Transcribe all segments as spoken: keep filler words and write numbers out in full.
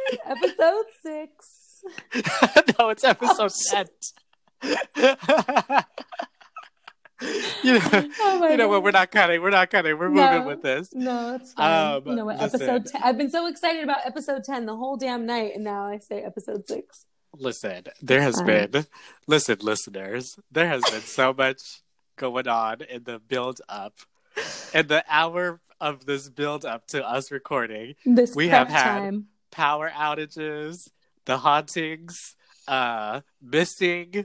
Episode six. No, it's episode oh, ten. you know, oh you know what? We're not cutting. We're not cutting. We're no, moving with this. No, it's fine. Um, you know what? listen, episode ten. I've been so excited about episode ten the whole damn night, and now I say episode six. Listen, there has fine. been, listen, listeners, there has been so much going on in the build up, in the hour of this build up to us recording. This we have had time. power outages, the hauntings, uh, missing,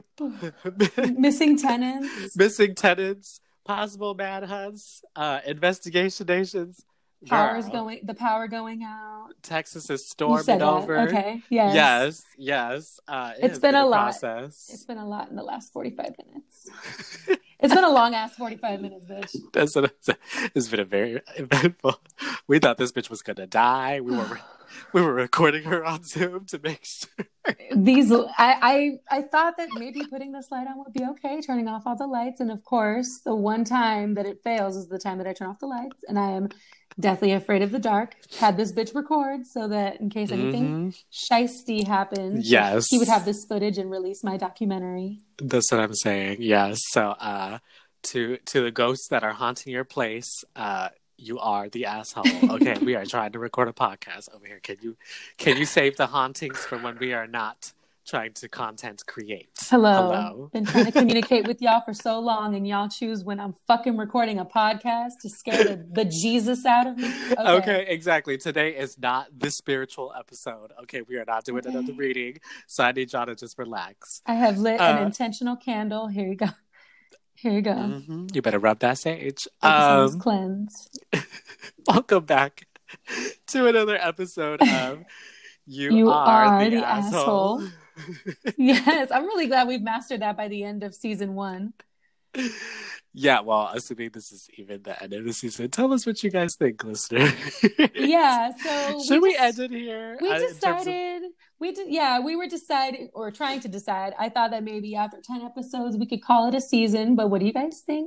missing tenants, missing tenants, possible manhunts, uh, investigations. Power's going. The power going out. Texas is storming over. Okay. Yes. Yes. Yes. Uh, it it's been, been a, a lot. Process. It's been a lot in the last forty-five minutes. It's been a long ass forty-five minutes, bitch. That's what it's been a very eventful. We thought this bitch was gonna die. We were we were recording her on Zoom to make sure. These I, I I thought that maybe putting this light on would be okay, turning off all the lights, and of course, the one time that it fails is the time that I turn off the lights, and I am deathly afraid of the dark. Had this bitch record so that in case anything mm-hmm. shisty happens, yes, he would have this footage and release my documentary. That's what I'm saying. Yes. So, uh, to to the ghosts that are haunting your place, uh, you are the asshole. Okay, we are trying to record a podcast over here. Can you can you save the hauntings for when we are not trying to content create? Hello. Hello. Been trying to communicate with y'all for so long, and y'all choose when I'm fucking recording a podcast to scare the, the Jesus out of me. Okay. Okay, exactly. Today is not the spiritual episode. Okay, we are not doing okay. another reading, so I need y'all to just relax. I have lit uh, an intentional candle. Here you go. Here you go. Mm-hmm. You better rub that sage. Um, cleanse. Welcome back to another episode of You, you Are, are the, the Asshole. asshole. Yes, I'm really glad we've mastered that by the end of season one. Yeah, well, assuming this is even the end of the season, tell us what you guys think, listener. Yeah, so should we, we just, end it here? We uh, decided, of... we did, yeah, we were deciding or trying to decide. I thought that maybe after ten episodes we could call it a season, but what do you guys think?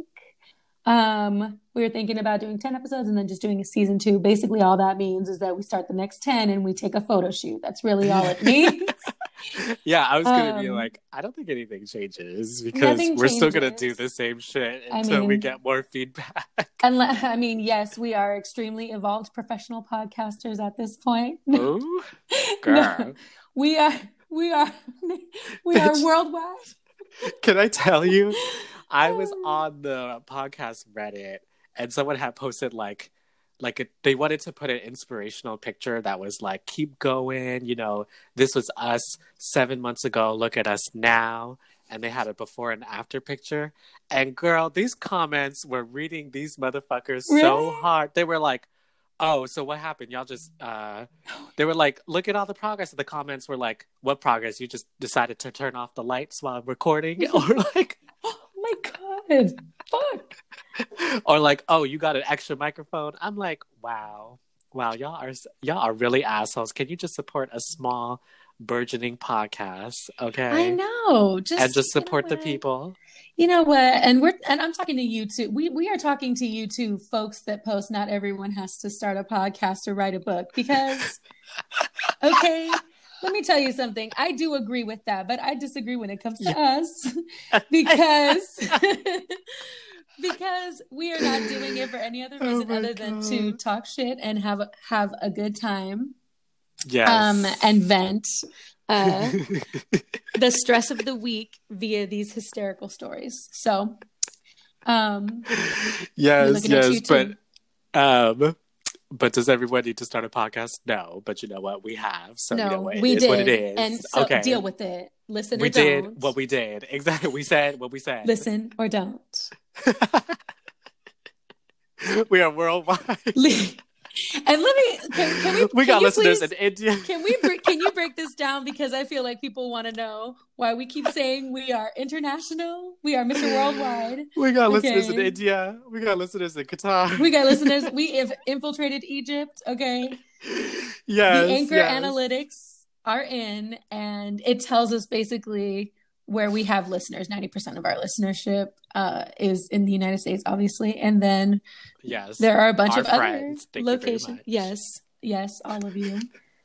Um, we were thinking about doing ten episodes and then just doing a season two. Basically, all that means is that we start the next ten and we take a photo shoot. That's really all it means. Yeah, I was gonna um, be like, I don't think anything changes because we're changes. still gonna do the same shit until I mean, we get more feedback. Unless, I mean, yes, we are extremely evolved professional podcasters at this point. Ooh, girl, no, we are, we are, we Bitch. are worldwide. Can I tell you? I was on the podcast Reddit and someone had posted like, like a, they wanted to put an inspirational picture that was like, keep going, you know, this was us seven months ago, look at us now. And they had a before and after picture. And girl, these comments were reading these motherfuckers really? so hard. They were like, oh, so what happened? Y'all just, uh, they were like, look at all the progress. And the comments were like, what progress? You just decided to turn off the lights while recording? Or like, oh my God, fuck. Or like, oh, you got an extra microphone. I'm like, wow, wow, y'all are y'all are really assholes. Can you just support a small, burgeoning podcast? Okay, I know, just and just support you know the people. You know what? And we're and I'm talking to you too. We we are talking to you too, folks that post. Not everyone has to start a podcast or write a book because, okay. Let me tell you something. I do agree with that, but I disagree when it comes to yeah. us because. Because we are not doing it for any other reason oh other God. than to talk shit and have a, have a good time. Yes. Um, and vent uh, the stress of the week via these hysterical stories. So, um, yes, yes, but, um, but does everyone need to start a podcast? No, but you know what? We have. So no, you know what? It we is did. what it is. And so okay. deal with it. Listen we or did don't. what we did. Exactly. We said what we said. Listen or don't. We are worldwide. And let me can, can we we can got you listeners please, in India. Can we can you break this down because I feel like people want to know why we keep saying we are international, we are Mister Worldwide. We got okay. listeners in India. We got listeners in Qatar. We got listeners. We have infiltrated Egypt. Okay. Yes. The Anchor yes. Analytics are in, and it tells us basically where we have listeners. ninety percent of our listenership uh, is in the United States, obviously. And then yes, there are a bunch our of friends. other locations. Yes. Yes. All of you.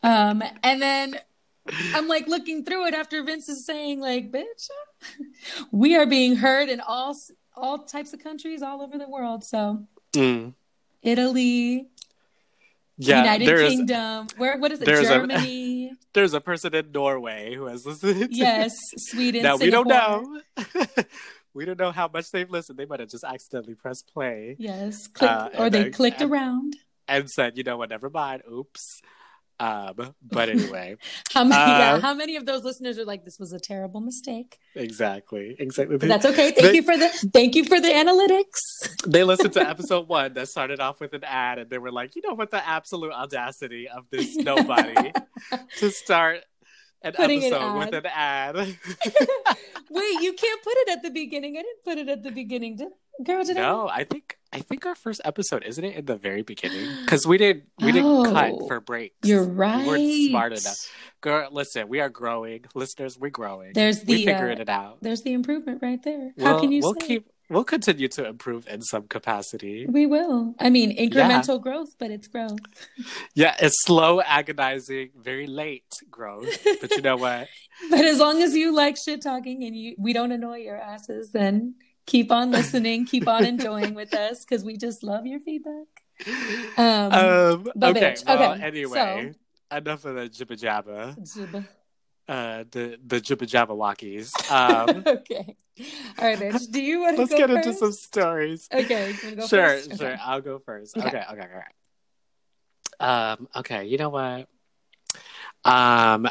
Um, and then I'm like looking through it after Vince is saying like, bitch, we are being heard in all all types of countries all over the world. So mm. Italy, yeah, United there's, Kingdom, where what is it? There's Germany. A, there's a person in Norway who has listened. Yes, Sweden. Now Singapore. we don't know. We don't know how much they've listened. They might have just accidentally pressed play. Yes, click, uh, or they then, clicked and, around and said, "You know what? Never mind. Oops." Um, but anyway, how many? Uh, yeah, how many of those listeners are like, "This was a terrible mistake"? Exactly, exactly. But that's okay. Thank they, you for the thank you for the analytics. They listened to episode one that started off with an ad, and they were like, "You know what? The absolute audacity of this nobody to start an Putting episode an with an ad." Wait, you can't put it at the beginning. I didn't put it at the beginning, did girl? Did no, I? I think I think our first episode, isn't it in the very beginning? Because we didn't we oh, didn't cut for breaks. You're right. We weren't smart enough. Girl, listen, we are growing, listeners. We're growing. There's the we figuring uh, it out. There's the improvement right there. We'll, How can you we'll say? keep we'll continue to improve in some capacity. We will. I mean, incremental yeah. growth, but it's growth. Yeah, it's slow, agonizing, very late growth. But you know what? But as long as you like shit talking and you we don't annoy your asses, then keep on listening, keep on enjoying with us because we just love your feedback. Um, um okay, bitch. well, okay. Anyway, so, enough of the jibba jabba. Jibba. Uh, the the jibba jabba walkies. Um, okay. All right, bitch. Do you want to Let's go get first? into some stories. Okay. You go sure, first? sure. Okay. I'll go first. Okay. Okay, okay, okay. Um, okay, you know what? Um,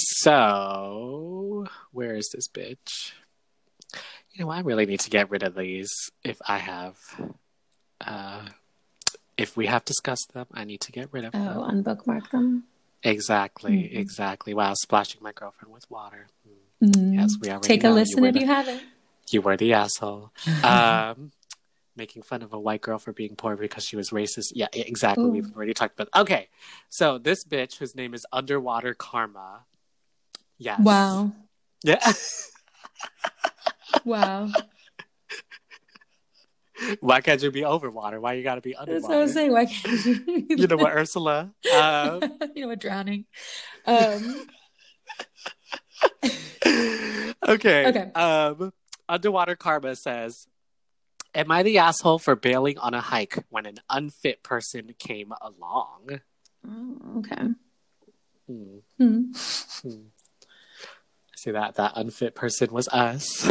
so where is this bitch? You know what? I really need to get rid of these if I have uh if we have discussed them, I need to get rid of oh, them. Oh, unbookmark them. Exactly, mm-hmm. exactly. Wow, splashing my girlfriend with water. Mm-hmm. Yes, we already Take a know. listen you if the, you haven't. You were the asshole. um, making fun of a white girl for being poor because she was racist. Yeah, exactly. Ooh. We've already talked about. Okay, so this bitch whose name is Underwater Karma. Yes. Wow. Yeah. Wow. Why can't you be over water? Why you gotta be underwater? That's what I was saying. Why can't you? You know what, Ursula? Um... you know what, drowning. Um... okay. Okay. Um, Underwater Karma says, "Am I the asshole for bailing on a hike when an unfit person came along?" Oh, okay. Hmm. Hmm. Hmm. See that that unfit person was us.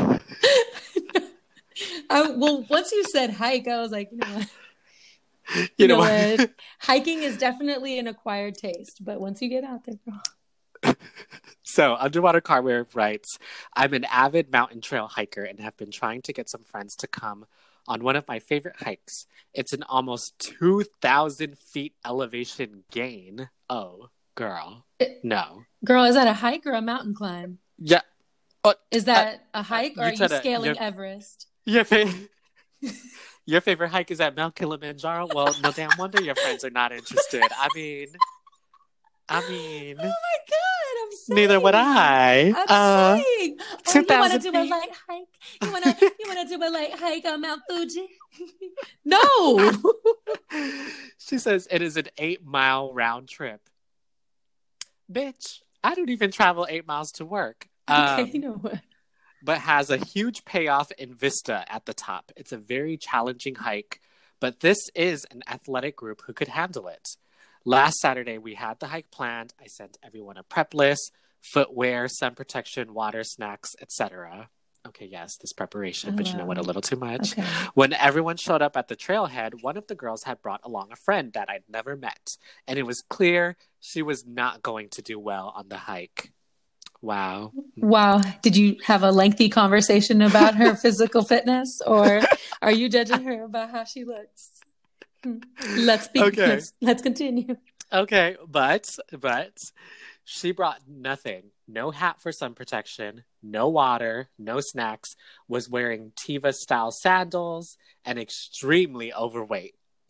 I, well, once you said hike, I was like, you know what? You, you know, know what? what? Hiking is definitely an acquired taste, but once you get out there, girl. So, Underwater Karma writes, "I'm an avid mountain trail hiker and have been trying to get some friends to come on one of my favorite hikes. It's an almost two thousand feet elevation gain." Oh, girl. No. Girl, is that a hike or a mountain climb? Yeah. Uh, is that uh, a hike or are you to, scaling your, Everest? Your, fa- your favorite hike is at Mount Kilimanjaro? Well, no damn wonder your friends are not interested. I mean... I mean... Oh my God, I'm saying. Neither would I. I'm uh, saying. Oh, you want to do a light hike? You want to you want to do a light hike on Mount Fuji? No. She says it is an eight-mile round trip. Bitch, I don't even travel eight miles to work. Okay, um, you know what? But has a huge payoff in vista at the top. It's a very challenging hike, but this is an athletic group who could handle it. Last Saturday, we had the hike planned. I sent everyone a prep list, footwear, sun protection, water, snacks, et cetera. Okay, yes, this preparation, oh, but you know what, a little too much. Okay. When everyone showed up at the trailhead, one of the girls had brought along a friend that I'd never met, and it was clear she was not going to do well on the hike. Wow. Wow. Did you have a lengthy conversation about her physical fitness, or are you judging her about how she looks? Let's be okay. let's, let's continue. Okay, but but she brought nothing. No hat for sun protection, no water, no snacks, was wearing Teva style sandals and extremely overweight.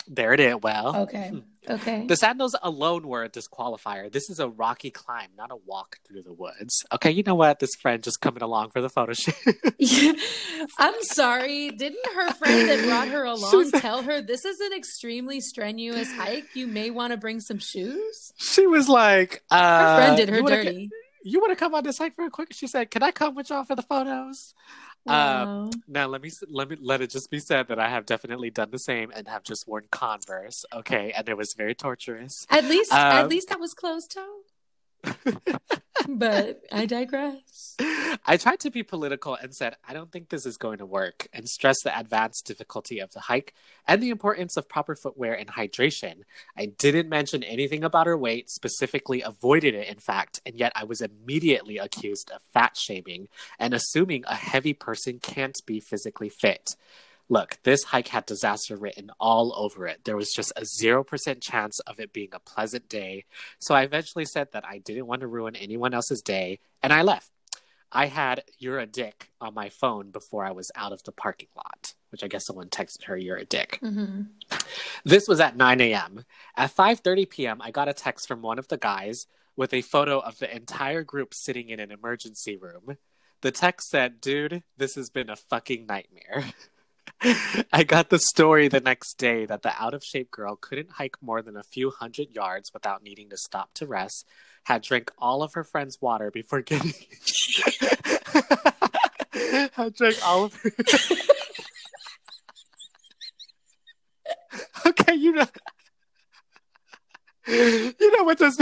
There it is. Well, Okay. Okay. the sandals alone were a disqualifier. This is a rocky climb, not a walk through the woods. Okay, you know what? This friend just coming along for the photo shoot. Yeah. I'm sorry. Didn't her friend that brought her along like, tell her this is an extremely strenuous hike? You may want to bring some shoes? She was like, uh, Her friend did her you wanna, dirty. You want to come on this hike real quick? She said, can I come with y'all for the photos? Wow. Um, now let me let me let it just be said that I have definitely done the same and have just worn Converse. Okay, and it was very torturous. At least, um, at least that was closed toe. But I digress. I tried to be political and said, I don't think this is going to work, and stressed the advanced difficulty of the hike and the importance of proper footwear and hydration. I didn't mention anything about her weight, specifically avoided it, in fact, and yet I was immediately accused of fat shaming and assuming a heavy person can't be physically fit. Look, this hike had disaster written all over it. There was just a zero percent chance of it being a pleasant day. So I eventually said that I didn't want to ruin anyone else's day, and I left. I had "you're a dick" on my phone before I was out of the parking lot, which I guess someone texted her, "you're a dick." Mm-hmm. This was at nine a.m. At five thirty p.m., I got a text from one of the guys with a photo of the entire group sitting in an emergency room. The text said, "Dude, this has been a fucking nightmare." I got the story the next day that the out-of-shape girl couldn't hike more than a few hundred yards without needing to stop to rest, had drank all of her friend's water before getting... had drank all of her... Okay, you know... You know what this...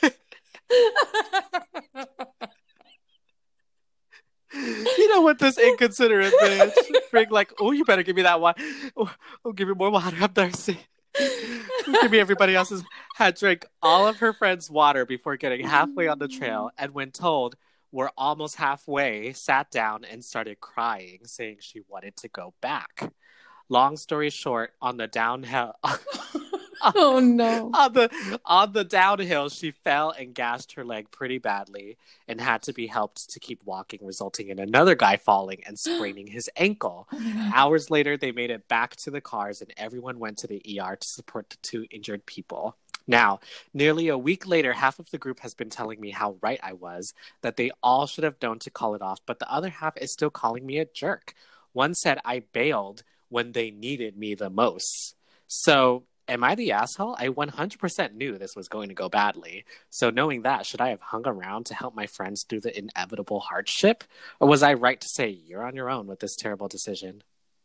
You know what this inconsiderate bitch Frig like, oh, you better give me that water. Oh, oh, give me more water. I'm thirsty. Give me everybody else's. Had drank all of her friend's water before getting halfway on the trail, and when told we're almost halfway, sat down and started crying, saying she wanted to go back. Long story short, on the downhill... Oh no. On the on the downhill, she fell and gashed her leg pretty badly and had to be helped to keep walking, resulting in another guy falling and spraining his ankle. Oh Hours later, they made it back to the cars and everyone went to the E R to support the two injured people. Now, nearly a week later, half of the group has been telling me how right I was, that they all should have known to call it off, but the other half is still calling me a jerk. One said I bailed when they needed me the most. So... am I the asshole? I one hundred percent knew this was going to go badly. So knowing that, should I have hung around to help my friends through the inevitable hardship? Or was I right to say, you're on your own with this terrible decision?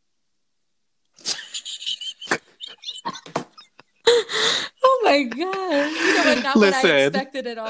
Oh my God. You know what? Not Listen. what I expected at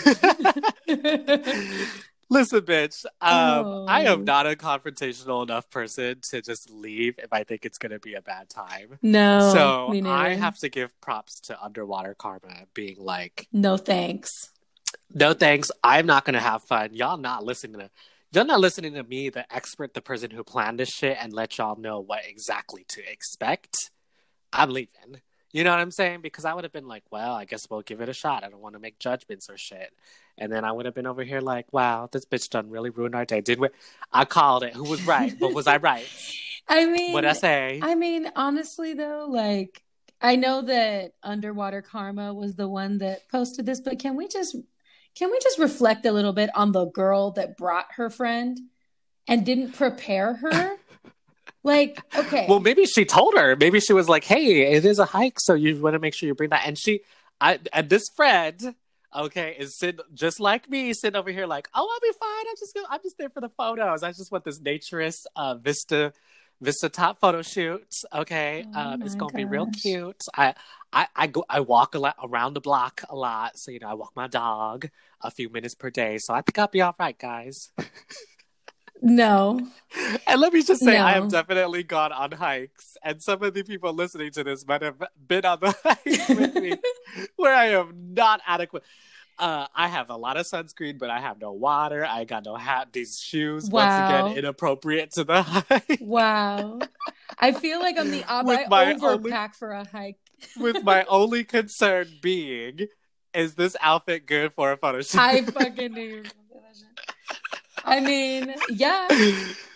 all. Listen, bitch, um, Oh. I am not a confrontational enough person to just leave if I think it's going to be a bad time. No. So me neither. I have to give props to Underwater Karma being like, No thanks. no thanks, I'm not going to have fun. Y'all not listening to Y'all not listening to me, the expert, the person who planned this shit, and let y'all know what exactly to expect. I'm leaving. You know what I'm saying? Because I would have been like, well, I guess we'll give it a shot. I don't want to make judgments or shit. And then I would have been over here like, wow, this bitch done really ruined our day. Did we? I called it. Who was right? But was I right? I mean, What'd I say? I mean, honestly, though, like, I know that Underwater Karma was the one that posted this, but can we just, can we just reflect a little bit on the girl that brought her friend and didn't prepare her? Like, okay. Well, maybe she told her. Maybe she was like, hey, it is a hike, so you want to make sure you bring that. And she, I, and this friend, okay, is sitting just like me, sitting over here like, oh, I'll be fine. I'm just, I'm just there for the photos. I just want this naturist uh, Vista, Vista top photo shoot. Okay, Oh um, it's my gonna be real gosh. cute. I, I, I go, I walk a lot around the block a lot, so you know, I walk my dog a few minutes per day. So I think I'll be all right, guys. No. And let me just say, I have No. definitely gone on hikes, and some of the people listening to this might have been on the hikes with me, where I am not adequate. Uh, I have a lot of sunscreen, but I have no water. I got no hat. These shoes, Wow. once again, inappropriate to the hike. Wow. I feel like I'm the ob- With I my overpack only- for a hike. With my only concern being, is this outfit good for a photo shoot? I fucking knew you were gonna say that shit. I mean, yeah.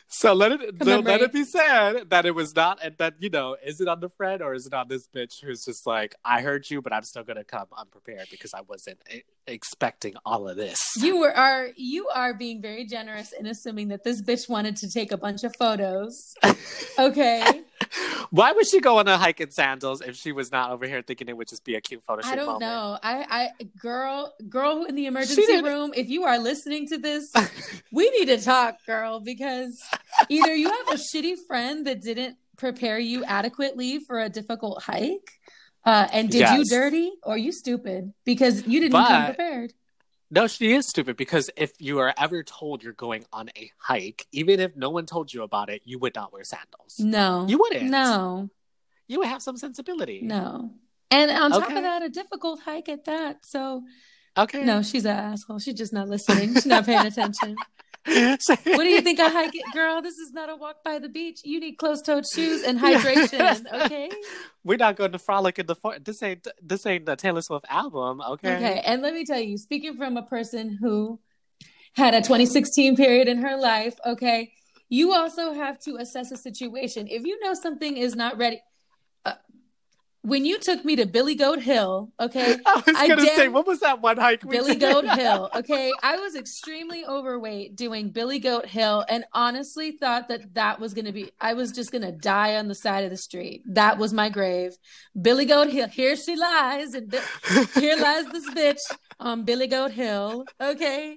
So let it let Commemorate. it be said that it was not, and that, you know, is it on the friend or is it on this bitch who's just like, I heard you, but I'm still gonna come unprepared because I wasn't e- expecting all of this. You were are you are being very generous in assuming that this bitch wanted to take a bunch of photos. Okay. Why would she go on a hike in sandals if she was not over here thinking it would just be a cute photo shoot I don't moment? know. I, I, girl, girl in the She emergency didn't- room. If you are listening to this, we need to talk, girl, because either you have a shitty friend that didn't prepare you adequately for a difficult hike, uh, and did you Yes. dirty, or you stupid because you didn't But- come prepared. No, she is stupid because if you are ever told you're going on a hike, even if no one told you about it, you would not wear sandals. No, You wouldn't. No, You would have some sensibility. no. And on top Okay. of that, a difficult hike at that. So Okay. no, she's an asshole. She's just not listening. She's not paying attention. What What do you think a hike it, girl? This is not a walk by the beach. You need closed-toed shoes and hydration, okay? We're not going to frolic in the forest. This ain't this ain't the Taylor Swift album, okay? Okay, and let me tell you, speaking from a person who had a twenty sixteen period in her life, okay, you also have to assess a situation. If you know something is not ready, uh, when you took me to Billy Goat Hill, okay, I was I gonna say, damn- what was that one hike? we Billy did? Goat Hill, okay, I was extremely overweight doing Billy Goat Hill, and honestly thought that that was gonna be, I was just gonna die on the side of the street. That was my grave. Billy Goat Hill, here she lies, and Bi- here lies this bitch on Billy Goat Hill, okay.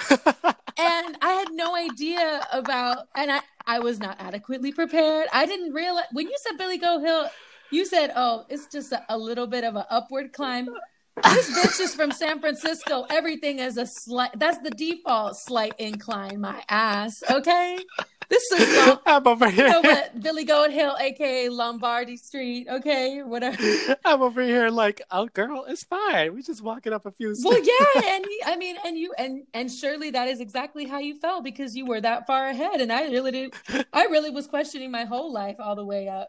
And I had no idea about, and I, I was not adequately prepared. I didn't realize, when you said Billy Goat Hill, you said, oh, it's just a, a little bit of an upward climb. This bitch is from San Francisco. Everything is a slight, that's the default slight incline, my ass, okay? This is, Lom- I'm over you here. know what, Billy Goat Hill, a k a. Lombardi Street, okay? Whatever. I'm over here like, oh, girl, it's fine. We just walking up a few steps. Well, yeah, and he, I mean, and you, and and surely that is exactly how you felt because you were that far ahead, and I really did. I really was questioning my whole life all the way up.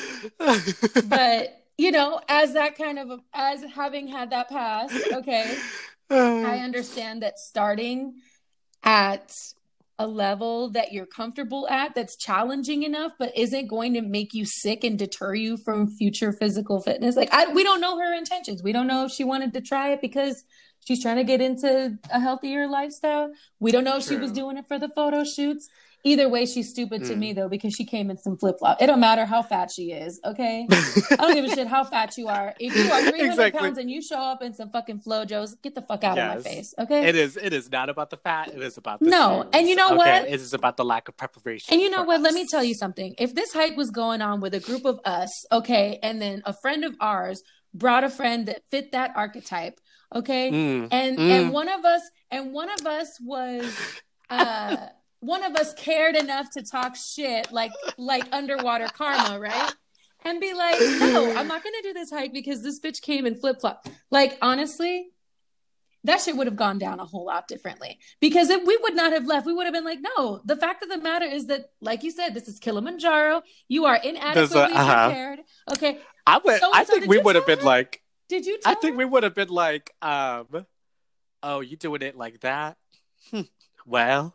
But you know, as that kind of as having had that past, okay, I understand that starting at a level that you're comfortable at that's challenging enough but isn't going to make you sick and deter you from future physical fitness. Like I we don't know her intentions. We don't know if she wanted to try it because she's trying to get into a healthier lifestyle. We don't know if she was True. doing it for the photo shoots. Either way, she's stupid to Mm. me though because she came in some flip-flop. It don't matter how fat she is, okay? I don't give a shit how fat you are. If you are three hundred Exactly. pounds and you show up in some fucking FloJos, get the fuck out of Yes. my face, okay? It is. It is not about the fat. It is about the No, shoes. and you know okay? what? It is about the lack of preparation. And you know for what? Let us. me tell you something. If this hike was going on with a group of us, okay, and then a friend of ours brought a friend that fit that archetype, okay, Mm, and mm. and one of us and one of us was uh one of us cared enough to talk shit like like underwater karma, right? And be like, no, I'm not gonna do this hike because this bitch came in flip flop. Like honestly, that shit would have gone down a whole lot differently. Because if we would not have left, we would have been like, no, the fact of the matter is that, like you said, this is Kilimanjaro. You are inadequately uh-huh. prepared. Okay. I would. So- I so think did we you would have tell been her? like. Did you tell I think her? we would have been like, um, oh, you doing it like that? Hmm. Well,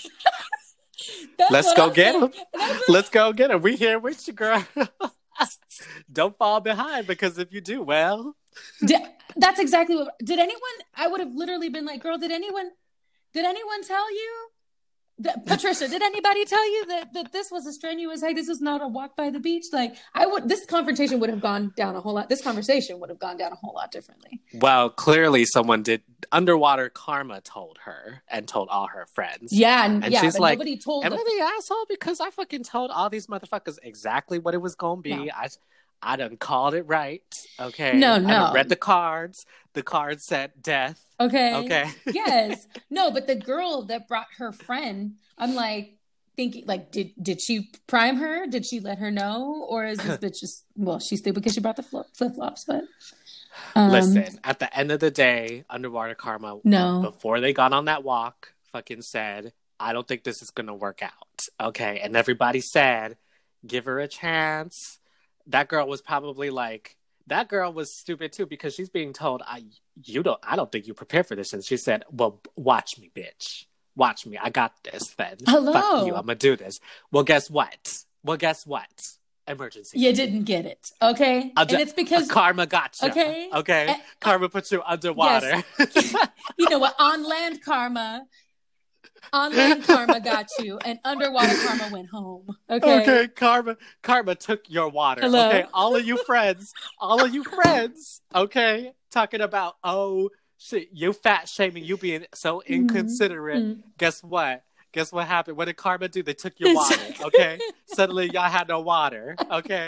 That's let's what go I'm get saying. him. That's what- let's go get him. We here with you, girl. Don't fall behind because if you do, well, Did, that's exactly what. Did anyone? I would have literally been like, "Girl, did anyone? Did anyone tell you, that, Patricia? Did anybody tell you that that this was a strenuous hike? This was not a walk by the beach. Like, I would. This confrontation would have gone down a whole lot. This conversation would have gone down a whole lot differently. well, clearly someone did. Underwater karma told her and told all her friends. Yeah, and, And yeah, she's but like, nobody told. Am The, I the asshole? Because I fucking told all these motherfuckers exactly what it was gonna be. No. I, I done called it right. Okay. No, I no. done read the cards. The cards said death. okay. Okay. Yes. No, but the girl that brought her friend, I'm like thinking, like, did did she prime her? Did she let her know, or is this bitch just well, she's stupid because she brought the flip flops, but. Um, Listen, at the end of the day, Underwater Karma, No. before they got on that walk, fucking said, I don't think this is going to work out. Okay. And everybody said, give her a chance. That girl was probably like, that girl was stupid too because she's being told, I, you don't, I don't think you prepared for this. And she said, well, watch me, bitch. watch me. I got this then. Hello. Fuck you. I'm going to do this. Well, guess what? Well, guess what? Emergency. You didn't get it. Okay. Under- and it's because. Karma got you. Okay. Okay. Uh, karma puts you underwater. Yes. You know what? On land karma. On land karma got you, and underwater karma went home. Okay. Okay, karma, karma took your water. Hello? Okay, all of you friends, all of you friends. Okay, talking about oh shit, you fat shaming, you being so inconsiderate. Mm-hmm. Guess what? Guess what happened? What did karma do? They took your water. Okay, suddenly y'all had no water. Okay.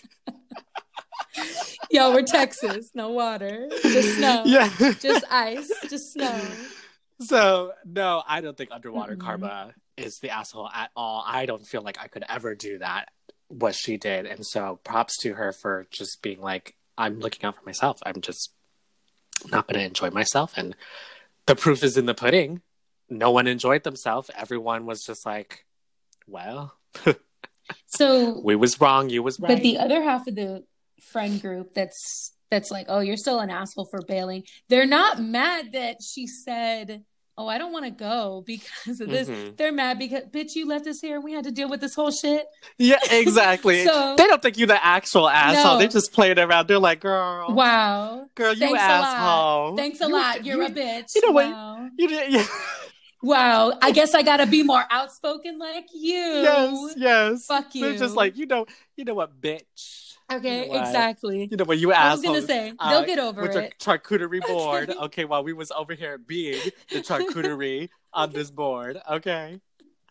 Yo, we're Texas, no water, just snow. Yeah, just ice, just snow. So, no, I don't think underwater Mm-mm. karma is the asshole at all. I don't feel like I could ever do that, what she did. And so props to her for just being like, I'm looking out for myself. I'm just not going to enjoy myself. And the proof is in the pudding. No one enjoyed themselves. Everyone was just like, well, so we was wrong. You was right. But the other half of the friend group that's that's like, oh, you're still an asshole for bailing. They're not mad that she said, oh, I don't want to go because of this. Mm-hmm. They're mad because, bitch, you left us here and we had to deal with this whole shit. Yeah, exactly. So, they don't think you're the actual asshole. No. They just playing around. They're like, girl. Wow. Girl, you Thanks asshole. A lot. Thanks a you, lot. You're you, a bitch. You know wow. what? You did, yeah. Wow. I guess I got to be more outspoken like you. Yes, yes. Fuck you. They're just like, you know, you know what, bitch. Okay, you know exactly. You know what, you I assholes. was going to say, they'll uh, get over with it. With your charcuterie board, okay, while we was over here being the charcuterie on this board, okay?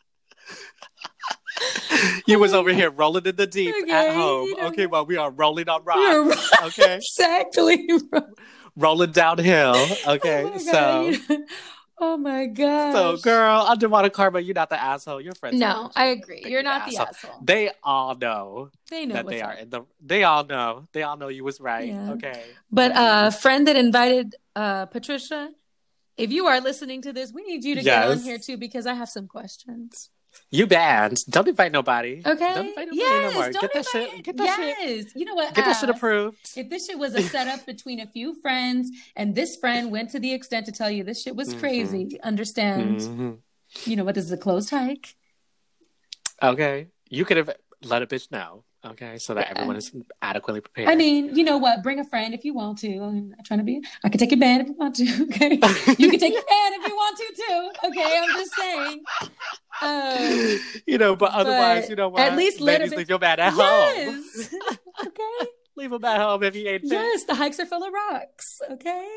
You was over here rolling in the deep okay, at home, you know, okay, while we are rolling on You're rocks, right. okay? Exactly. Rolling downhill, okay? Oh so... Oh my god. So, girl, underwater karma, you're not the asshole. Your friends. No, I agree. You're not the asshole. asshole. They all know. They know that what's they up. are in the. They all know. They all know you was right. Yeah. Okay. But a uh, friend that invited uh, Patricia, if you are listening to this, we need you to yes. get on here too because I have some questions. You banned. Don't invite nobody. Okay. Don't invite nobody yes, no more. Don't Get that invite... shit. Get that yes. shit. You know what? Get Ask, that shit approved. If this shit was a setup between a few friends and this friend went to the extent to tell you this shit was crazy, mm-hmm. understand, mm-hmm. you know what, this is a closed hike. Okay. You could have let a bitch know. Okay, so that yeah. everyone is adequately prepared. I mean, you know what? Bring a friend if you want to. I'm not trying to be. I can take your band if you want to. Okay, you can take your band if you want to too. Okay, I'm just saying. Um, you know, but otherwise, but you know what? At least let ladies bit... leave your man at yes. home. Okay, leave him at home if he ain't fit. Yes, the hikes are full of rocks. Okay.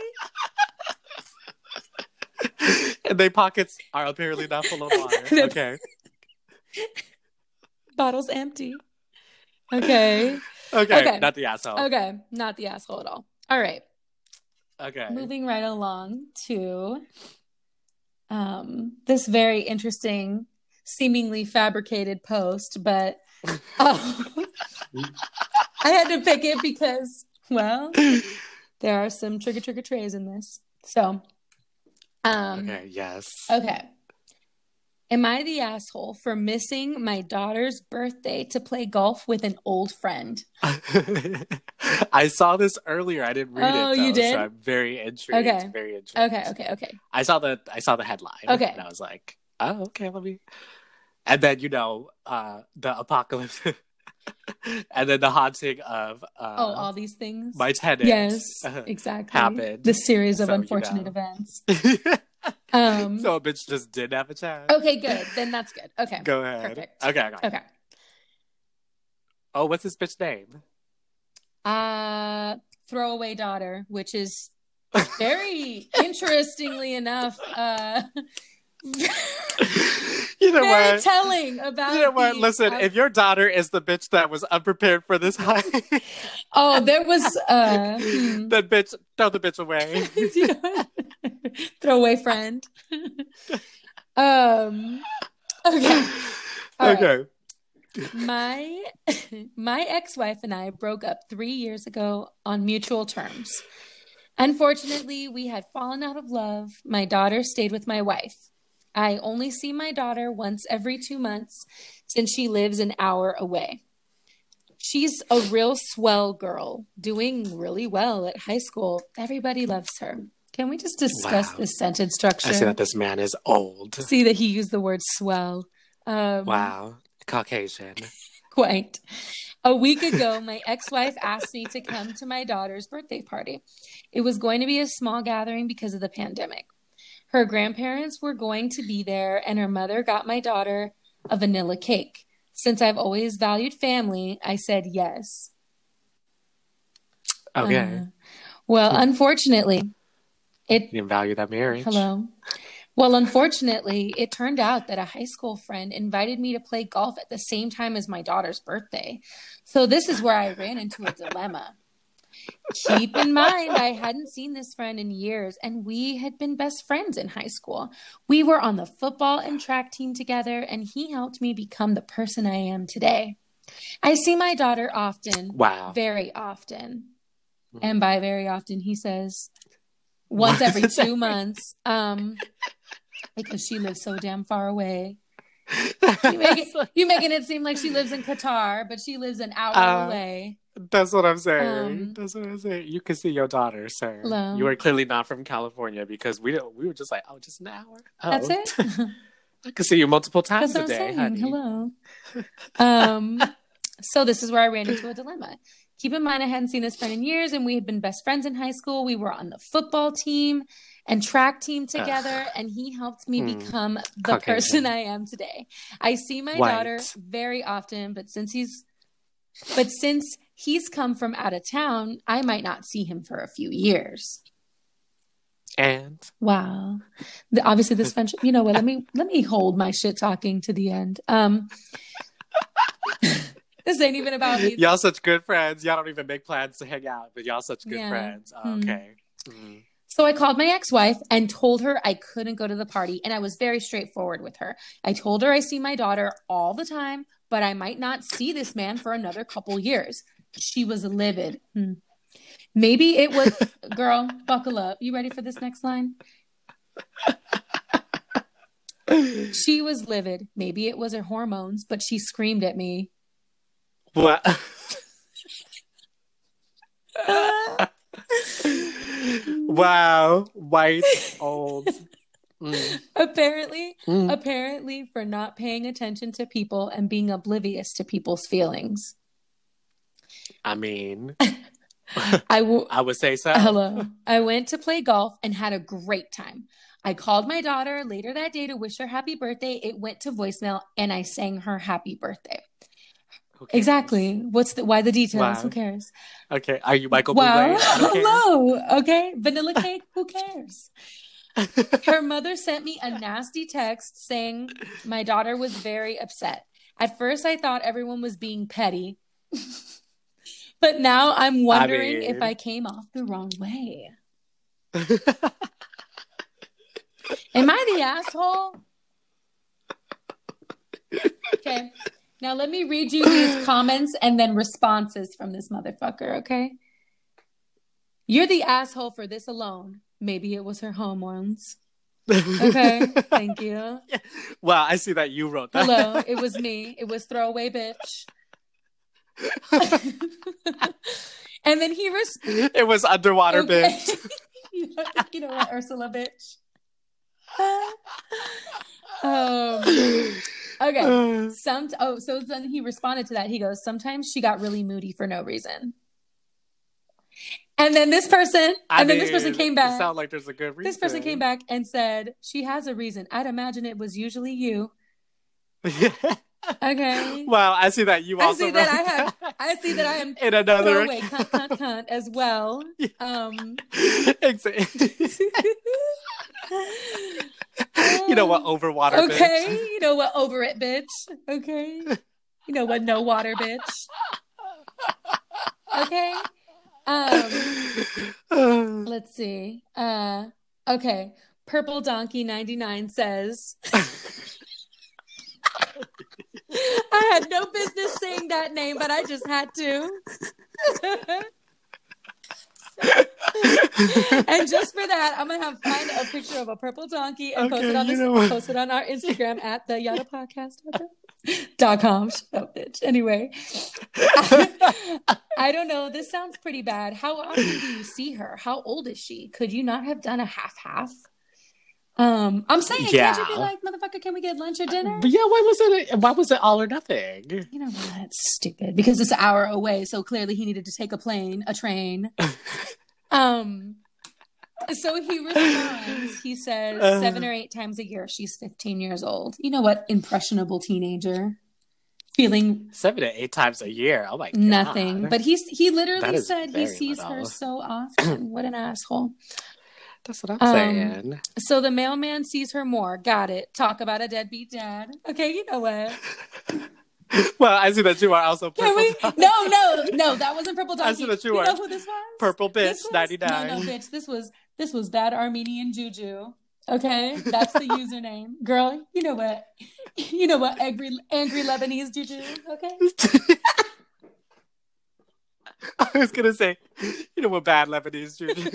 And their pockets are apparently not full of water. Okay. Bottles empty. Okay. okay. Okay. Not the asshole. Okay. Not the asshole at all. All right. Okay. Moving right along to um, this very interesting, seemingly fabricated post, but oh, I had to pick it because, well, there are some trigger trigger trays in this. So, um, okay. Yes. Okay. Am I the asshole for missing my daughter's birthday to play golf with an old friend? I saw this earlier. I didn't read oh, it. Though, you did? So I'm very intrigued. Okay. Very intrigued. Okay. Okay. Okay. I saw the I saw the headline. Okay. And I was like, oh, okay, let me. And then you know, uh, the apocalypse, and then the haunting of uh, oh, all these things. My tenant. Yes, exactly. Happened. The series of so, unfortunate you know. events. Um, so a bitch just didn't have a child. Okay, good. Then that's good. Okay. Go ahead. Perfect. Okay, okay. Okay. Oh, what's this bitch name? Uh, throwaway daughter, which is very interestingly enough, uh, you know very what? telling about. You know what? The, Listen, uh, if your daughter is the bitch that was unprepared for this hike, oh, there was uh, hmm. that bitch, throw the bitch away. You know what? Throwaway friend. um. Okay. All okay. Right. My my ex-wife and I broke up three years ago on mutual terms. Unfortunately, we had fallen out of love. My daughter stayed with my wife. I only see my daughter once every two months since she lives an hour away. She's a real swell girl, doing really well at high school. Everybody loves her. Can we just discuss Wow. this sentence structure? I see that this man is old. See that he used the word swell. Um, Wow. Caucasian. Quite. A week ago, my ex-wife asked me to come to my daughter's birthday party. It was going to be a small gathering because of the pandemic. Her grandparents were going to be there, and her mother got my daughter a vanilla cake. Since I've always valued family, I said yes. Okay. Uh, well, unfortunately, it... You didn't value that marriage. Hello. Well, unfortunately, it turned out that a high school friend invited me to play golf at the same time as my daughter's birthday. So this is where I ran into a dilemma. Keep in mind, I hadn't seen this friend in years, and we had been best friends in high school. We were on the football and track team together, and he helped me become the person I am today. I see my daughter often. Wow. Very often. And by very often, he says once every two months. Um... Because she lives so damn far away. You, make it, you making it seem like she lives in Qatar, but she lives an hour uh, away. That's what I'm saying. Um, that's what I'm saying. You can see your daughter, sir. Hello. You are clearly not from California because we don't, we were just like, oh, just an hour. Oh. That's it. I can see you multiple times That's a day. What I'm saying. Hello. um. So this is where I ran into a dilemma. Keep in mind, I hadn't seen this friend in years, and we had been best friends in high school. We were on the football team and track team together, uh, and he helped me hmm. become the Caucasian. person I am today. I see my White. daughter very often, but since he's but since he's come from out of town, I might not see him for a few years. And wow, the, obviously this friendship. You know what? Let me let me hold my shit talking to the end. Um. This ain't even about me. Y'all such good friends. Y'all don't even make plans to hang out, but y'all such good yeah. friends. Oh, mm. Okay. Mm. So I called my ex-wife and told her I couldn't go to the party, and I was very straightforward with her. I told her I see my daughter all the time, but I might not see this man for another couple years. She was livid. Hmm. Maybe it was... Girl, buckle up. You ready for this next line? She was livid. Maybe it was her hormones, but she screamed at me. What? Wow. White, old. Mm. Apparently, mm. apparently for not paying attention to people and being oblivious to people's feelings. I mean, I, w- I would say so. Hello. I went to play golf and had a great time. I called my daughter later that day to wish her happy birthday. It went to voicemail, and I sang her happy birthday. Exactly. What's the why the details? Wow. Who cares? Okay. Are you Michael wow. Bublé? Hello. Okay. Vanilla cake. Who cares? Her mother sent me a nasty text saying my daughter was very upset. At first, I thought everyone was being petty, but now I'm wondering I mean... if I came off the wrong way. Am I the asshole? Okay. Now let me read you these comments and then responses from this motherfucker, okay? You're the asshole for this alone. Maybe it was her hormones. Okay, thank you. Wow, I see that you wrote that. Hello, it was me. It was throwaway bitch. And then he res- It was underwater okay. bitch. you, know, you know what, Ursula bitch? um... Okay. Some oh, so then he responded to that. He goes, sometimes she got really moody for no reason. And then this person, I and mean, then this person came back. Sound like there's a good reason. This person came back and said, she has a reason. I'd imagine it was usually you. Okay. Wow, I see that you I also see that I have I see that I am in another throwaway cunt, cunt, cunt as well. Um exactly. You know what, overwater okay. bitch. Okay, you know what, over it, bitch. Okay. You know what, no water, bitch. Okay. Um, let's see. Uh, okay. Purple Donkey ninety-nine says, I had no business saying that name, but I just had to. And just for that, I'm gonna have find a picture of a purple donkey and okay, post it on this, know post it on our Instagram at the Yada Podcast. Dot com. Shut up, bitch. Anyway, I, I don't know. This sounds pretty bad. How often do you see her? How old is she? Could you not have done a half-half? Um, I'm saying, Yeah. can't you be like, motherfucker, can we get lunch or dinner? But yeah, why was it? Why was it all or nothing? You know what? That's stupid. Because it's an hour away, so clearly he needed to take a plane, a train. um. So he responds. He says Uh. seven or eight times a year. She's fifteen years old. You know what? Impressionable teenager, feeling Seven to eight times a year. Oh my god. nothing. But he's he That literally is said he very sees little. her so often. What an asshole. That's what I'm Um, saying. So the mailman sees her more. Got it. Talk about a deadbeat dad. Okay, you know what? Well, I see that you are also Can purple. we? Donkey. No, no, no. That wasn't Purple I Donkey. see that you You are know who this was? Purple bitch This was- ninety-nine. No, no, bitch. This was this was bad Armenian juju. Okay, that's the username, girl. You know what? You know what? Angry, angry Lebanese juju. Okay. I was gonna say, you know what, bad Lebanese juju.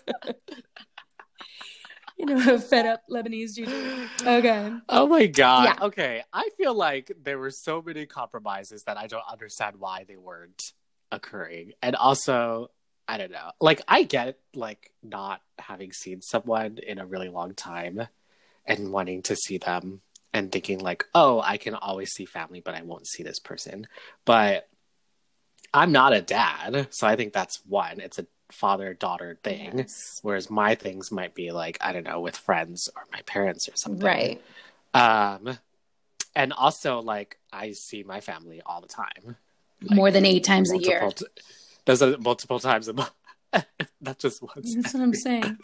You know what? Fed up Lebanese juju. Okay. Oh my god. Yeah. Okay, I feel like there were so many compromises that I don't understand why they weren't occurring, and also I don't know. Like, I get like not having seen someone in a really long time and wanting to see them and thinking like, oh, I can always see family, but I won't see this person. But I'm not a dad, so I think that's one. It's a father-daughter thing, Yes. whereas my things might be like, I don't know, with friends or my parents or something. Right. Um, and also, like, I see my family all the time. Like, More than eight times a year. multiple t- There's a, multiple times a month. Not just once. That's what I'm saying.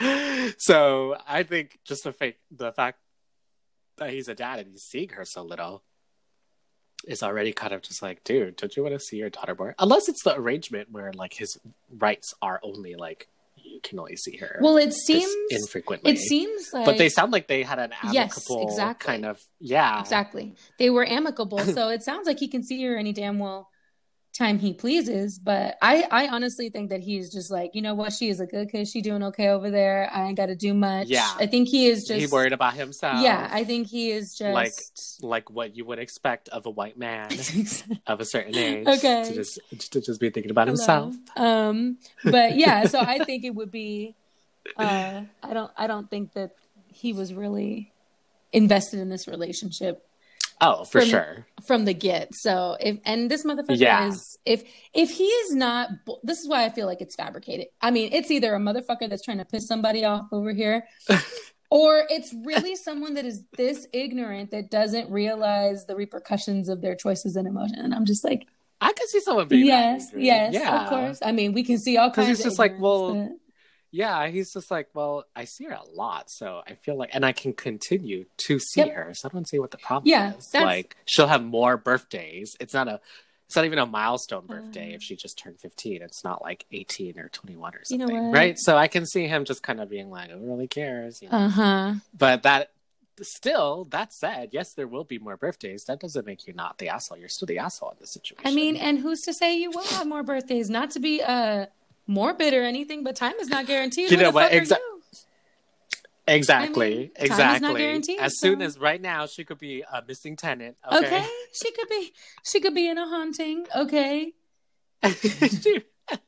So I think just the fake, the fact that he's a dad and he's seeing her so little is already kind of just like, dude, don't you want to see your daughter more? Unless it's the arrangement where like his rights are only like you can only see her. Well, it this seems infrequently. it seems like But they sound like they had an Yes, amicable exactly. kind of yeah. exactly. They were amicable, so it sounds like he can see her any damn well time he pleases. But I, I honestly think that he's just like, you know what, she is a good kid. She doing okay over there. I ain't got to do much. Yeah. I think he is just He worried about himself. Yeah, I think he is just like like what you would expect of a white man of a certain age. Okay. To just to just be thinking about Hello. himself. Um, but yeah, so I think it would be. Uh, I don't. I don't think that he was really invested in this relationship Oh, for From- sure. from the get. So if and this motherfucker Yeah. is if if he is not, this is why I feel like it's fabricated. I mean, it's either a motherfucker that's trying to piss somebody off over here, or it's really someone that is this ignorant that doesn't realize the repercussions of their choices and emotion. And I'm just like, I could see someone being yes, that angry. yes, yeah. of course. I mean, we can see all 'Cause kinds. he's of just like, ignorance, well, but- Yeah, he's just like, well, I see her a lot, so I feel like, and I can continue to see Yep. her, so I don't see what the problem Yeah, is. that's- Like, she'll have more birthdays. It's not a, it's not even a milestone birthday Uh. if she just turned fifteen. It's not like eighteen or twenty-one or You know something, what? right? So I can see him just kind of being like, who really cares? You know? Uh huh. But that, still, that said, yes, there will be more birthdays. That doesn't make you not the asshole. You're still the asshole in this situation. I mean, and who's to say you will have more birthdays? Not to be uh morbid or anything, but time is not guaranteed. You Who know the what? fuck are Exa- you? Exactly, I mean, time is not exactly. guaranteed, As soon so- as right now, she could be a missing tenant. Okay. Okay, she could be. She could be in a haunting. Okay. she,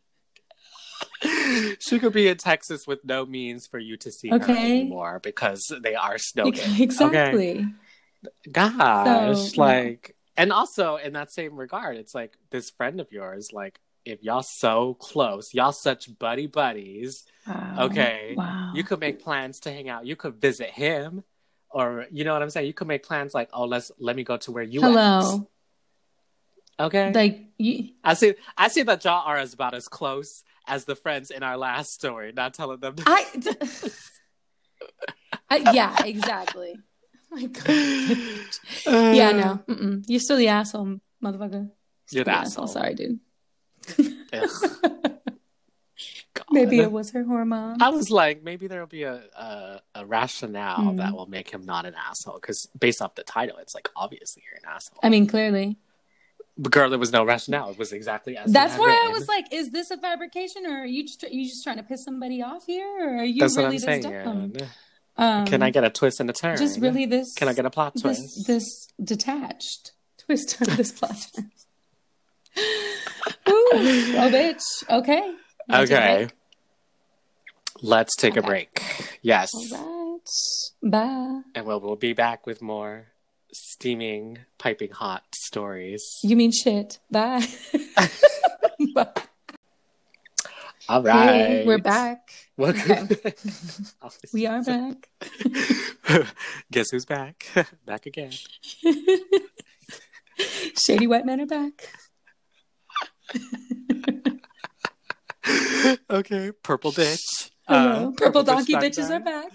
she could be in Texas with no means for you to see her Okay. anymore because they are snowed in. Exactly. Gosh, So, like, and also in that same regard, it's like this friend of yours, like, if y'all so close, y'all such buddy buddies, Wow. okay, Wow. you could make plans to hang out. You could visit him, or you know what I'm saying. You could make plans like, oh, let's let me go to where you Hello. at. Okay, Like you. I see. I see that y'all are as about as close as the friends in our last story. Not telling them. I. I yeah. Exactly. Oh my God. Yeah. No. Mm-mm. You're still the asshole, motherfucker. Still You're the asshole. Sorry, dude. Ugh. God. Maybe it was her hormone. I was like, maybe there'll be a a, a rationale Mm. that will make him not an asshole. Because based off the title, it's like obviously you're an asshole. I mean, clearly. But girl, there was no rationale. It was exactly as That's you why had I written. was like, is this a fabrication, or are you just you just trying to piss somebody off here, or are you That's really what I'm this saying. dumb? Um, Can I get a twist and a turn? Just really this. Can I get a plot twist? This, this detached twist on this plot. Ooh, oh, bitch. Okay. Okay. Let's take Okay. a break. Yes. All right. Bye. And we'll, we'll be back with more steaming, piping hot stories. You mean shit. Bye. Bye. All right. Hey, we're back. Welcome. Okay. We are back. Guess who's back? Back again. Shady white men are back. Okay, purple bitch. Hello. Uh, Purple bitch donkey back bitches back. are back.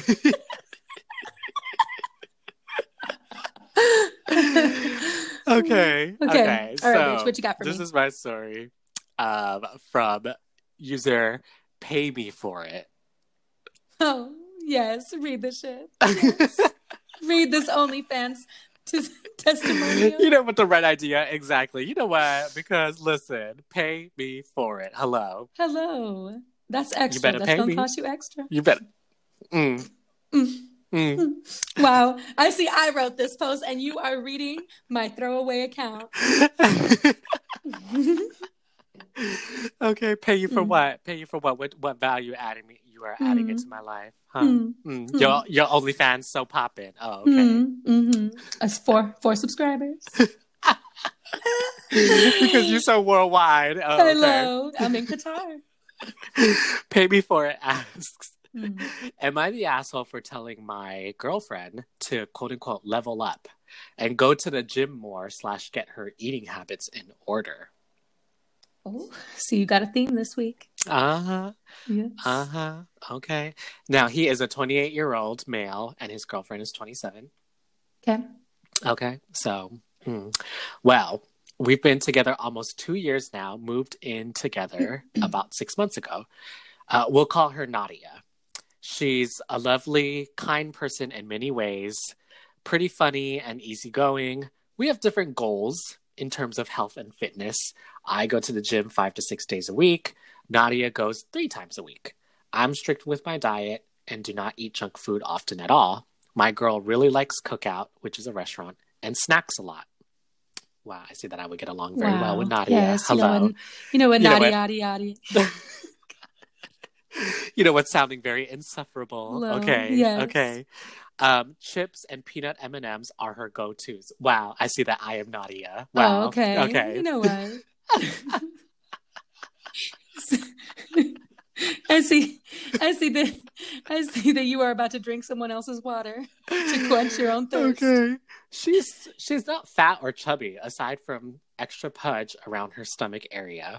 Okay. Okay. Okay. All right, so bitch. What you got for this me? is my story um, from user Pay Me For It. Oh, yes. Read the shit. Yes. Read this OnlyFans t- testimonial. You know, with the right idea. Exactly. You know what? Because listen, pay me for it. Hello. Hello. That's extra. better That's pay going me. to cost you extra. You better. Mm. Mm. Mm. Wow. I see I wrote this post and you are reading my throwaway account. Okay, pay you for Mm. what? Pay you for what? What what value adding me you are adding Mm. into my life? Huh? Mm. Mm. Mm. Your your OnlyFans so popping. Oh, okay. Mm. Mm-hmm. That's four, four subscribers. Because you're so worldwide. Oh, okay. Hello. I'm in Qatar. Pay me for it asks. Mm. Am I the asshole for telling my girlfriend to quote unquote level up and go to the gym more slash get her eating habits in order? Oh, so you got a theme this week. Uh-huh. Yes. Uh-huh. Okay. Now he is a twenty-eight year old male and his girlfriend is twenty-seven. Okay. Okay. So, hmm. well, we've been together almost two years now, moved in together about six months ago. Uh, we'll call her Nadia. She's a lovely, kind person in many ways, pretty funny and easygoing. We have different goals in terms of health and fitness. I go to the gym five to six days a week. Nadia goes three times a week. I'm strict with my diet and do not eat junk food often at all. My girl really likes Cookout, which is a restaurant, and snacks a lot. Wow, I see that I would get along very Wow. well with Nadia. Yes, Hello. You know what, you know what You know Nadia, what? yada, yada. You know what's sounding very insufferable. Hello. Okay. Yes. Okay. Um, chips and peanut M and M's are her go-tos. Wow, I see that I am Nadia. Wow. Oh, okay. Okay. You know what? I see. I see that. I see that you are about to drink someone else's water to quench your own thirst. Okay. She's she's not fat or chubby, aside from extra pudge around her stomach area.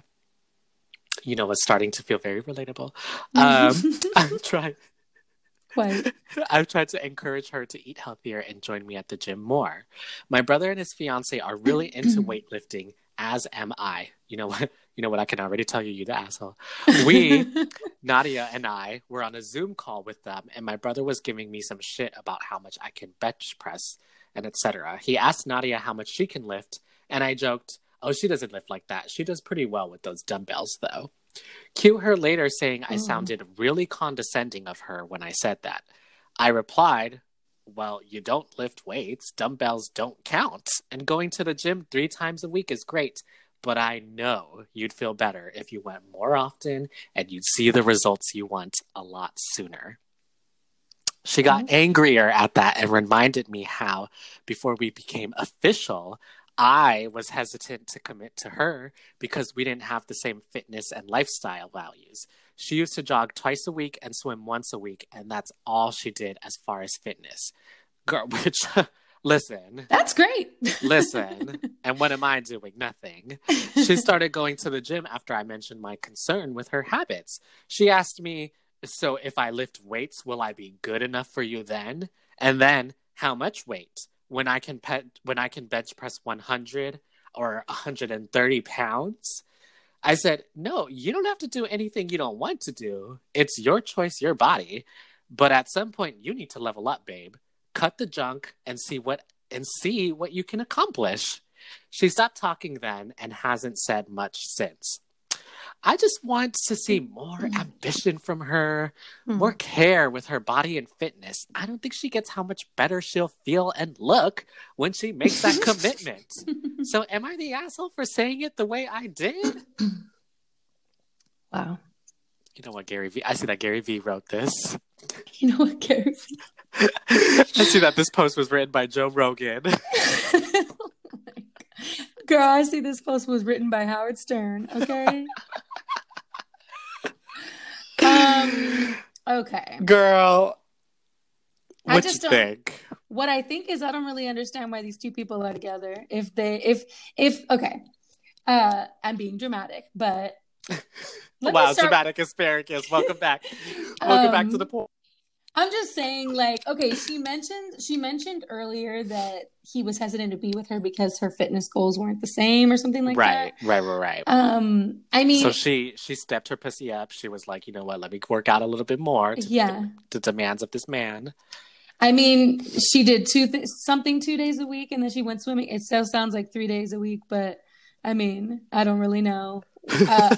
You know what's starting to feel very relatable. Um, I'm trying. Quite. I've tried to encourage her to eat healthier and join me at the gym more. My brother and his fiance are really into weightlifting, as am I. You know what? You know what? I can already tell you, you the asshole. We, Nadia and I, were on a Zoom call with them, and my brother was giving me some shit about how much I can bench press and et cetera. He asked Nadia how much she can lift, and I joked, "Oh, she doesn't lift like that. She does pretty well with those dumbbells, though." Cue her later saying I Oh. sounded really condescending of her when I said that. I replied, "Well, you don't lift weights. Dumbbells don't count. And going to the gym three times a week is great. But I know you'd feel better if you went more often and you'd see the results you want a lot sooner." She got Oh. angrier at that and reminded me how, before we became official, I was hesitant to commit to her because we didn't have the same fitness and lifestyle values. She used to jog twice a week and swim once a week, and that's all she did as far as fitness. Girl, which, listen, That's great. listen, and what am I doing? Nothing. She started going to the gym after I mentioned my concern with her habits. She asked me, "So if I lift weights, will I be good enough for you then? And then, how much weight? When I can pet, when I can bench press one hundred or one hundred thirty pounds?" I said, "No, you don't have to do anything you don't want to do. It's your choice, your body. But at some point, you need to level up, babe. Cut the junk and see what and see what you can accomplish." She stopped talking then and hasn't said much since. I just want to see more ambition from her, more care with her body and fitness. I don't think she gets how much better she'll feel and look when she makes that commitment. So am I the asshole for saying it the way I did? Wow. You know what, Gary Vee? I see that Gary Vee wrote this. You know what, Gary Vee? I see that this post was written by Joe Rogan. Girl, I see this post was written by Howard Stern, okay? um, okay. Girl, what I just you don't, think? What I think is I don't really understand why these two people are together. If they, if, if, okay. Uh, I'm being dramatic, but... Wow, start... dramatic asparagus. Welcome back. Welcome um, back to the point. I'm just saying, like, okay, she mentioned she mentioned earlier that he was hesitant to be with her because her fitness goals weren't the same or something like right, that. Right, right, right, right. Um, I mean, so she she stepped her pussy up. She was like, you know what? Let me work out a little bit more. To yeah, the, the demands of this man. I mean, she did two th- something two days a week, and then she went swimming. It still sounds like three days a week, but I mean, I don't really know. Uh,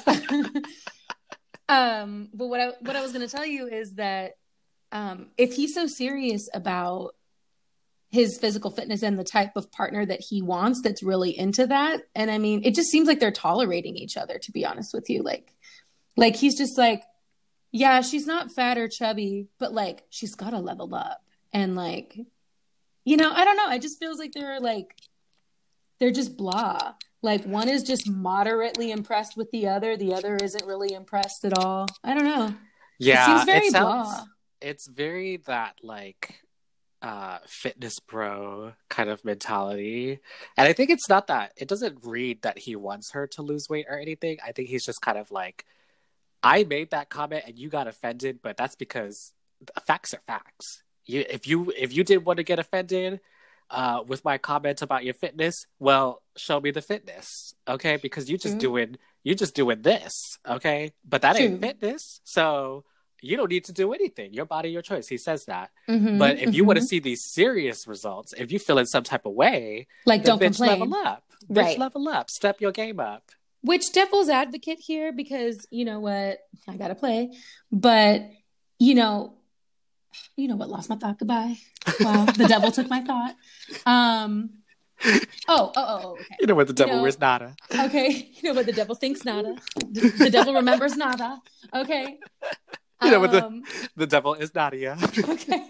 um, but what I what I was going to tell you is that. Um, if he's so serious about his physical fitness and the type of partner that he wants that's really into that, and I mean, it just seems like they're tolerating each other, to be honest with you. Like, like he's just like, yeah, she's not fat or chubby, but like, she's got to level up. And like, you know, I don't know. It just feels like they're like, they're just blah. Like one is just moderately impressed with the other. The other isn't really impressed at all. I don't know. Yeah. It seems very it sounds- blah. It's very that like uh fitness bro kind of mentality. And I think it's not that it doesn't read that he wants her to lose weight or anything. I think he's just kind of like, I made that comment and you got offended, but that's because facts are facts. You if you if you didn't want to get offended uh with my comment about your fitness, well, show me the fitness. Okay? Because you just mm-hmm. doing you just doing this, okay? But that True. Ain't fitness. So you don't need to do anything. Your body, your choice. He says that. Mm-hmm, but if mm-hmm. you want to see these serious results, if you feel in some type of way, like don't bitch complain. level up. Right. Bitch level up. Step your game up. Which devil's advocate here, because you know what, I gotta play. But you know, you know what, lost my thought. Goodbye. Wow, the devil took my thought. Um. Oh, oh, oh, okay. You know what the devil you know, is nada. Okay. You know what the devil thinks nada. The, the devil remembers nada. Okay. You know what the, um, the devil is Nadia. Okay.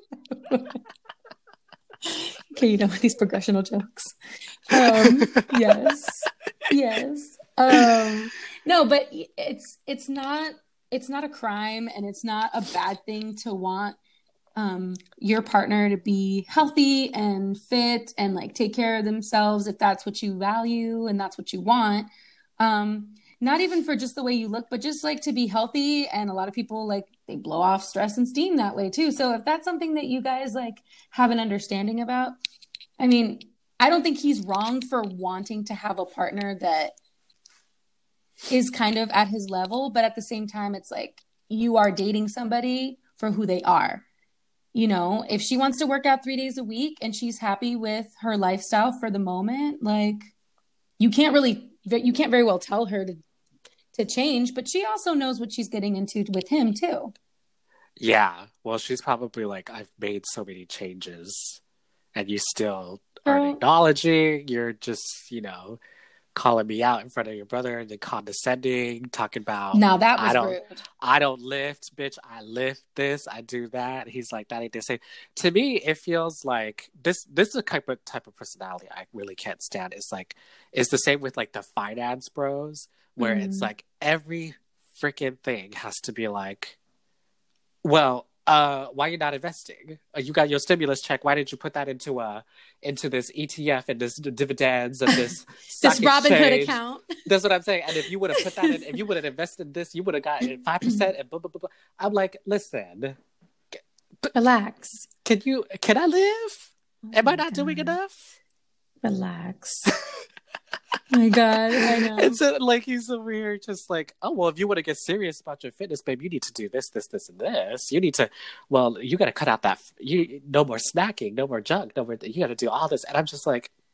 Okay, you know these progressional jokes. Um, yes. Yes. Um, no, but it's it's not it's not a crime and it's not a bad thing to want um your partner to be healthy and fit and like take care of themselves if that's what you value and that's what you want. Um Not even for just the way you look, but just like to be healthy. And a lot of people like they blow off stress and steam that way too. So if that's something that you guys like have an understanding about, I mean, I don't think he's wrong for wanting to have a partner that is kind of at his level. But at the same time, it's like you are dating somebody for who they are. You know, if she wants to work out three days a week and she's happy with her lifestyle for the moment, like you can't really, you can't very well tell her to to change, but she also knows what she's getting into with him too. Yeah. Well, she's probably like, I've made so many changes and you still Girl. aren't acknowledging. You're just, you know, calling me out in front of your brother and then condescending, talking about, now that was I don't, rude. I don't lift, bitch. I lift this. I do that. He's like, that ain't the same. To me, it feels like this, this is a type of, type of personality I really can't stand. It's like, it's the same with like the finance bros, where mm. it's like every freaking thing has to be like, well, uh, why are you not investing? Uh, you got your stimulus check. Why didn't you put that into uh into this E T F and this dividends and this this Robinhood account? That's what I'm saying. And if you would have put that in, if you would have invested in this, you would have gotten five percent and blah blah blah blah. I'm like, listen, relax. Can you? Can I live? Oh Am I not God. doing enough? Relax. Oh my God, I know. It's a, like he's over here just like, oh, well, if you want to get serious about your fitness, babe, you need to do this, this, this, and this. You need to, well, you got to cut out that, you no more snacking, no more junk, no more, you got to do all this. And I'm just like,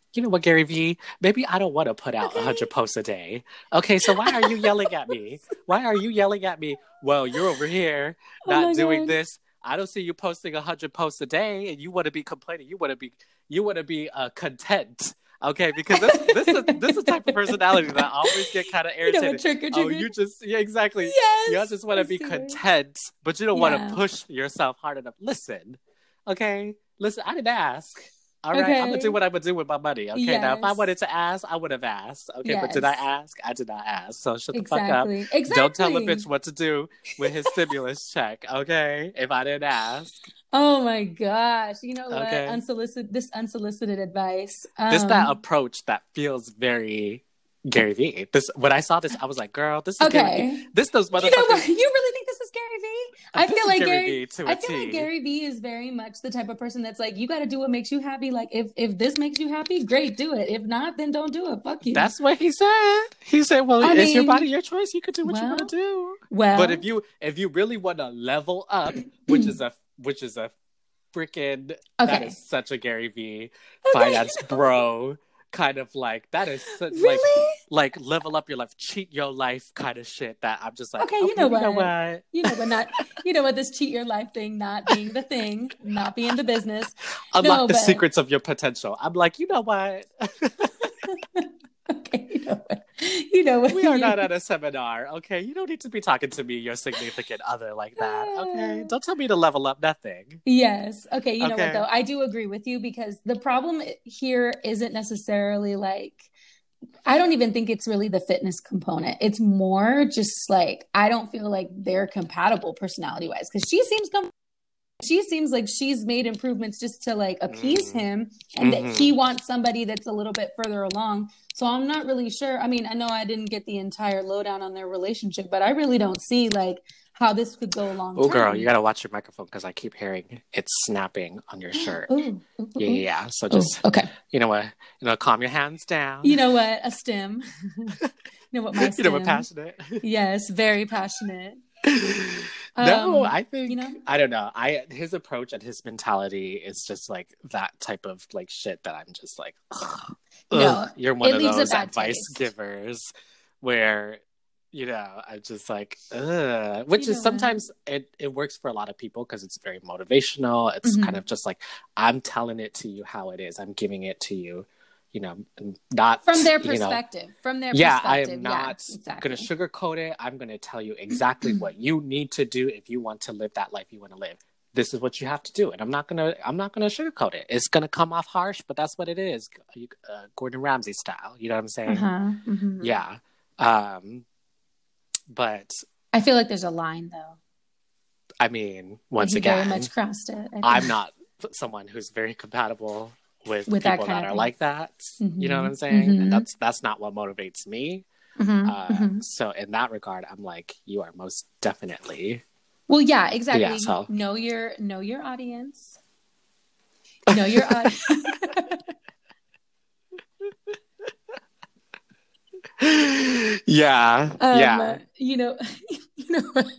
you know what, Gary Vee? Maybe I don't want to put out a Okay. hundred posts a day. Okay, so why are you yelling at me? Why are you yelling at me? Well, you're over here Oh my not doing God. this. I don't see you posting a hundred posts a day, and you want to be complaining. You want to be, you want to be uh, content. Okay, because this this is this is the type of personality that I always get kind of You know irritated. what, trick or Oh, treat? you just yeah, exactly. Yes. You just want I to be see it. content, but you don't want Yeah. to push yourself hard enough. Listen, okay, listen. I didn't ask. All right, Okay. I'm gonna do what I'm gonna do with my money. Okay, now if I Yes. wanted to ask, I would have asked. Okay, but did I Yes. ask? I did not ask. So shut the fuck up. Exactly. Exactly. Don't tell a bitch what to do with his stimulus check. Okay, if I didn't ask. Oh my gosh. You know what? Okay. Unsolicited this unsolicited advice. Um, This that approach that feels very Gary Vee. This when I saw this, I was like, "Girl, this is Okay. Gary Vee. This those you know motherfuckers." what? You really think this is Gary Vee? I This feel is like Gary Gary. Vee to a I feel T. like Gary Vee is very much the type of person that's like, you got to do what makes you happy. Like, if if this makes you happy, great, do it. If not, then don't do it. Fuck you. That's what he said. He said, "Well, I it's your mean, body, your choice. You can do what you well, want to do." well. But if you if you really want to level up, which is a which is a freaking that Okay. is such a Gary Vee Okay. finance bro kind of like that is such, like Really? like level up your life, cheat your life kind of shit. That I'm just like, Okay, you know you know what? what? You know what? Not you know what? This cheat your life thing, not being the thing, not being the business. Unlock No, the but secrets of your potential. I'm like, you know what? okay, you know what? You know what? We are You- not at a seminar, okay? You don't need to be talking to me, your significant other, like that, okay? Don't tell me to level up nothing. Yes. Okay. You know Okay. what though? I do agree with you because the problem here isn't necessarily like, I don't even think it's really the fitness component. It's more just like, I don't feel like they're compatible personality wise because she seems com- she seems like she's made improvements just to like appease Mm. him and Mhm. that he wants somebody that's a little bit further along. So I'm not really sure. I mean, I know I didn't get the entire lowdown on their relationship, but I really don't see like how this could go long Oh, term. girl, you gotta watch your microphone because I keep hearing it's snapping on your shirt. Ooh, ooh, ooh, Yeah, ooh. yeah, yeah. So Ooh, just, okay. you know what? You know, calm your hands down. You know what? A stem. You know what? My You stem. know what? Passionate. Yes, very passionate. No, Um, I think you know? I don't know. I his approach and his mentality is just like that type of like shit that I'm just like, ugh, No, ugh. You're one it of leaves a those bad advice taste. givers where you know I'm just like, ugh. Which You is know what? sometimes it it works for a lot of people because it's very motivational. It's Mhm. kind of just like I'm telling it to you how it is. I'm giving it to you. You know, not From their you know, perspective. From their yeah, I perspective. am not yeah, exactly. going to sugarcoat it. I'm going to tell you exactly what you need to do if you want to live that life you want to live. This is what you have to do, and I'm not going to. I'm not going to sugarcoat it. It's going to come off harsh, but that's what it is, uh, Gordon Ramsay style. You know what I'm saying? Uh-huh. Mhm. Yeah. Um, but I feel like there's a line though. I mean, once he again, very much crossed it. I think. I'm not someone who's very compatible with, With that people kind that of are thing. like that. Mhm. You know what I'm saying? Mhm. And that's that's not what motivates me. Mhm. Uh, Mhm. So in that regard, I'm like, you are most definitely Well, yeah, exactly. the asshole. Know your know your audience. Know your audience. yeah, Um, yeah. You know, you know what?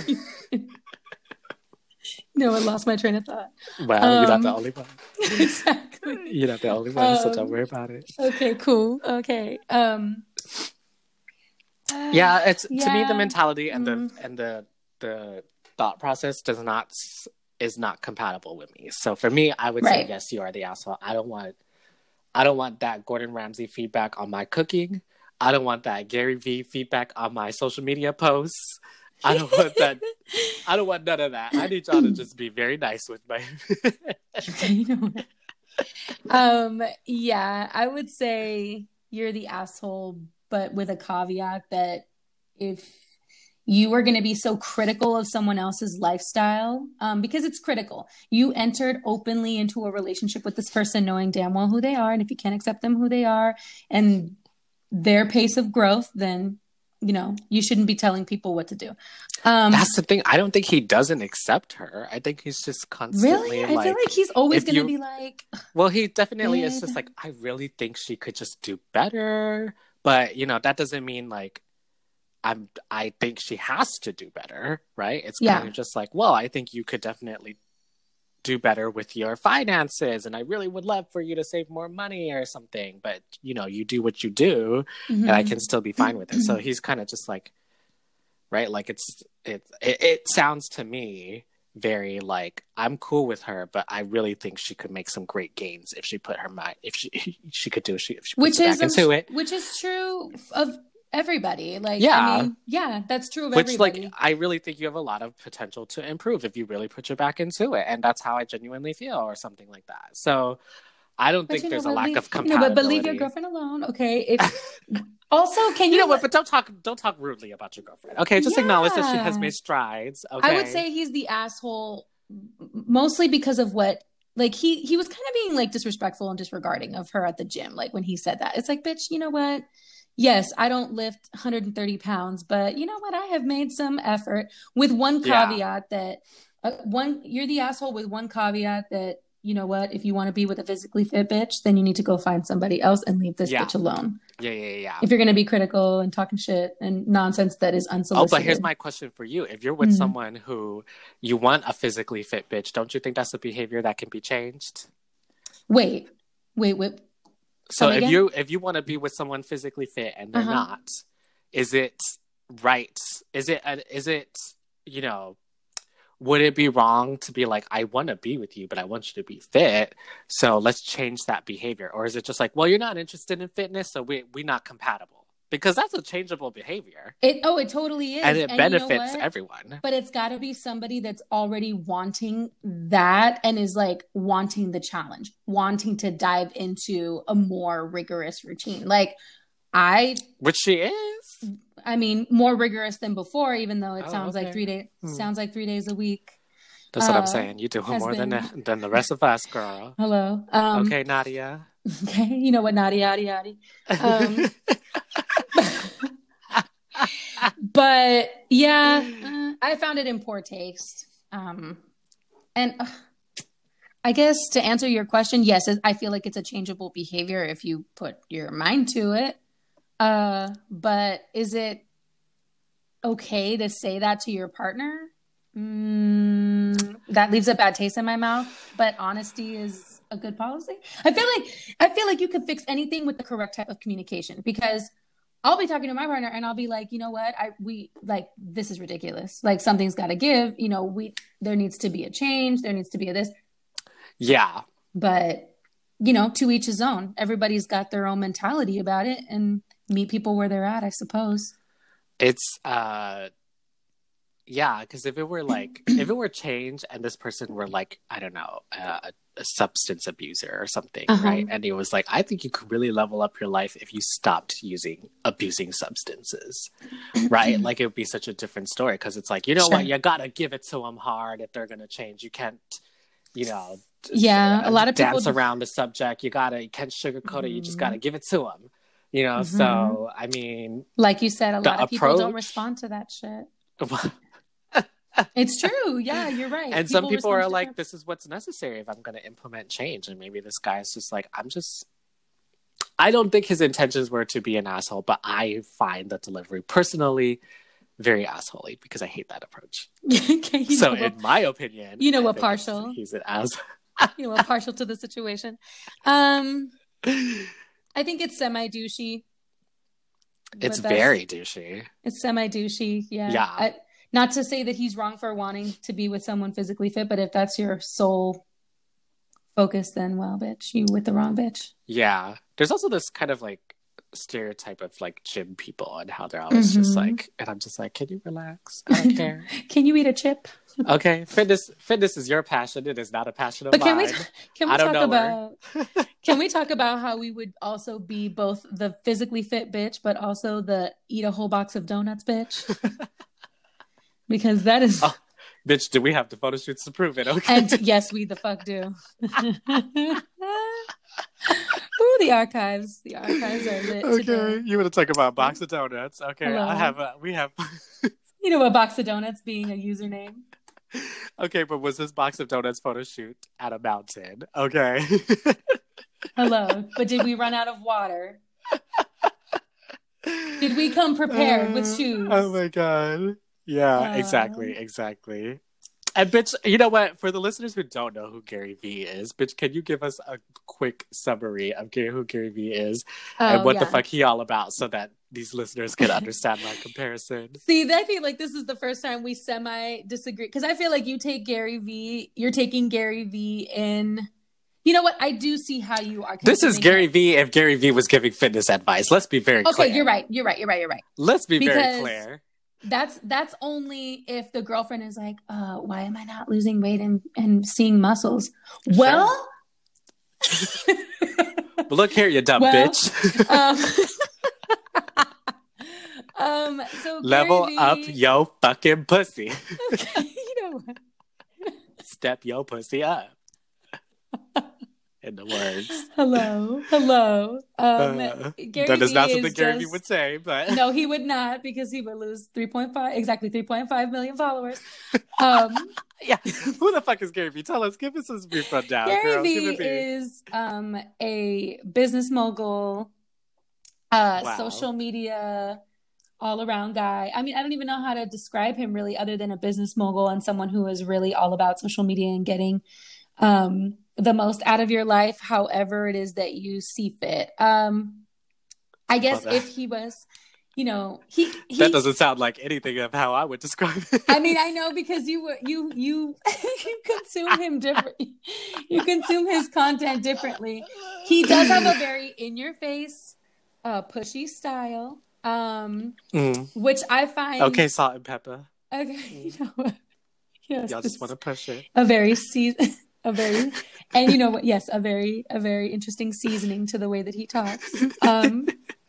No, I lost my train of thought. Well, you're not the um, only one. Exactly. You're not the only one, so don't Um, worry about it. Okay, cool. Okay. Um, Yeah, it's to me yeah. the mentality and Mm. the and the the thought process does not s- is not compatible with me. So for me, I would say Right. yes, you are the asshole. I don't want I don't want that Gordon Ramsay feedback on my cooking. I don't want that Gary Vee feedback on my social media posts. I don't want that. I don't want none of that. I need y'all to just be very nice with my. Okay, you know what? Um, yeah, I would say you're the asshole, but with a caveat that if you are going to be so critical of someone else's lifestyle, um, because it's critical. You entered openly into a relationship with this person knowing damn well who they are, and if you can't accept them who they are and their pace of growth, then you know you shouldn't be telling people what to do. Um, That's the thing. I don't think he doesn't accept her. I think he's just constantly really, I like. feel like he's always if going to you- be like, Well, he definitely is Did- just like, I really think she could just do better. But, you know, that doesn't mean like I'm I think she has to do better, right? It's Yeah. kind of just like, well, I think you could definitely do better with your finances, and I really would love for you to save more money or something, but you know, you do what you do, mm-hmm. and I can still be fine with it. So he's kind of just like, right, like it's it, it it sounds to me very like, I'm cool with her, but I really think she could make some great gains if she put her mind, if she she could do it, she if she puts which is back into it, which is true of everybody. Like, yeah, I mean, yeah, that's true of which everybody. Like, I really think you have a lot of potential to improve if you really put your back into it, and that's how I genuinely feel, or something like that. So I don't but think there's know, a lack leave, of compatibility. You know, but, but leave your girlfriend alone, okay? If also, can you, you know what? But don't talk, don't talk rudely about your girlfriend, okay? Just yeah. acknowledge that she has made strides. Okay, I would say he's the asshole, mostly because of what, like he he was kind of being like disrespectful and disregarding of her at the gym, like when he said that. It's like, bitch, you know what? Yes, I don't lift one hundred thirty pounds, but you know what? I have made some effort, with one caveat yeah. that uh, one, you're the asshole with one caveat that, you know what? If you want to be with a physically fit bitch, then you need to go find somebody else and leave this yeah. bitch alone. Yeah, yeah, yeah. If you're going to be critical and talking shit and nonsense that is unsolicited. Oh, but here's my question for you. If you're with mm-hmm. someone who you want a physically fit bitch, don't you think that's a behavior that can be changed? Wait, wait, wait. So if you if you want to be with someone physically fit and they're uh-huh. not, is it right? Is it is it, you know, would it be wrong to be like, I want to be with you, but I want you to be fit, so let's change that behavior? Or is it just like, well, you're not interested in fitness, so we we're not compatible? Because that's a changeable behavior. It oh, it totally is, and it and benefits you know everyone. But it's got to be somebody that's already wanting that and is like wanting the challenge, wanting to dive into a more rigorous routine. Like I, which she is. I mean, more rigorous than before, even though it oh, sounds okay. like three days. Hmm. Sounds like three days a week. That's uh, what I'm saying. You do more been... than than the rest of us, girl. Hello. Um, okay, Nadia. Okay, you know what, Nadia, Nadia, Nadia. Um, but yeah, uh, I found it in poor taste. Um, and uh, I guess to answer your question, yes, I feel like it's a changeable behavior if you put your mind to it. Uh, but is it okay to say that to your partner? Mm, that leaves a bad taste in my mouth, but honesty is a good policy. I feel like I feel like you could fix anything with the correct type of communication, because I'll be talking to my partner and I'll be like, you know what, I we like this is ridiculous. Like something's got to give. You know, we there needs to be a change. There needs to be a this. Yeah, but you know, to each his own. Everybody's got their own mentality about it, and meet people where they're at, I suppose. It's uh. Yeah, because if it were like, if it were change and this person were like, I don't know, uh, a substance abuser or something, uh-huh. right? And it was like, I think you could really level up your life if you stopped using, abusing substances, right? Like it would be such a different story, because it's like, you know sure. what, you gotta give it to them hard if they're gonna change. You can't, you know, yeah, uh, a lot of dance people around the subject. You gotta, you can't sugarcoat mm-hmm. it. You just gotta give it to them, you know? Mm-hmm. So, I mean, like you said, a lot of approach... people don't respond to that shit. It's true. Yeah, you're right. And people some people are like, this is what's necessary if I'm going to implement change. And maybe this guy's just like, I'm just, I don't think his intentions were to be an asshole, but I find the delivery personally very assholey, because I hate that approach. Okay, so in what, my opinion, you know what, partial. He's an asshole. You know what, partial to the situation. Um, I think it's semi-douchey. It's very douchey. It's semi-douchey. Yeah. Yeah. I, Not to say that he's wrong for wanting to be with someone physically fit, but if that's your sole focus, then well, bitch, you with the wrong bitch. Yeah. There's also this kind of like stereotype of like gym people and how they're always mm-hmm. just like, and I'm just like, can you relax? I don't care. Can you eat a chip? Okay. Fitness fitness is your passion. It is not a passion of but can mine. We, can we I don't talk know about can we talk about how we would also be both the physically fit bitch, but also the eat a whole box of donuts bitch? Because that is... Oh, bitch, do we have the photo shoots to prove it? Okay. And yes, we the fuck do. Ooh, the archives. The archives are lit okay, today. You want to talk about a box of donuts. Okay, Hello. I have a... We have... You know, a box of donuts being a username. Okay, but was this box of donuts photo shoot at a mountain? Okay. Hello. But did we run out of water? Did we come prepared uh, with shoes? Oh my God. Yeah, uh, exactly, exactly. And bitch, you know what? For the listeners who don't know who Gary Vee is, bitch, can you give us a quick summary of Gary, who Gary Vee is Oh, and what yeah. the fuck he all about, so that these listeners can understand my comparison? See, I feel like this is the first time we semi disagree, because I feel like you take Gary Vee, you're taking Gary Vee in. You know what? I do see how you are. This is considering Gary it. Vee if Gary Vee was giving fitness advice. Let's be very Okay, clear. you're right. You're right. You're right. You're right. Let's be very Because- clear. That's that's only if the girlfriend is like, uh, why am I not losing weight and, and seeing muscles? Well, But look here, you dumb Well, bitch. um, um, so Level Gary up Vee- yo fucking pussy. Okay, you know what? Step yo pussy up. In the words. Hello, hello. Um, Uh, Gary that is Vee not something is Gary Vee just- would say, but No, he would not, because he would lose three point five, exactly three point five million followers. Um, yeah. Who the fuck is Gary Vee? Tell us, give us a brief rundown, Gary girl. Vee Give it me. is um, a business mogul, uh, Wow. social media all around guy. I mean, I don't even know how to describe him really, other than a business mogul and someone who is really all about social media and getting um, the most out of your life, however it is that you see fit. Um, I guess Love that. if he was, you know, he, he That doesn't sound like anything of how I would describe it. I mean, I know, because you were you you you consume him differently. You consume his content differently. He does have a very in your face, uh, pushy style, um, Mm. which I find Okay, salt and pepper. Okay, you know what? Yes, Y'all just want to push it. a very season, a very, and you know what? Yes, a very a very interesting seasoning to the way that he talks. Um,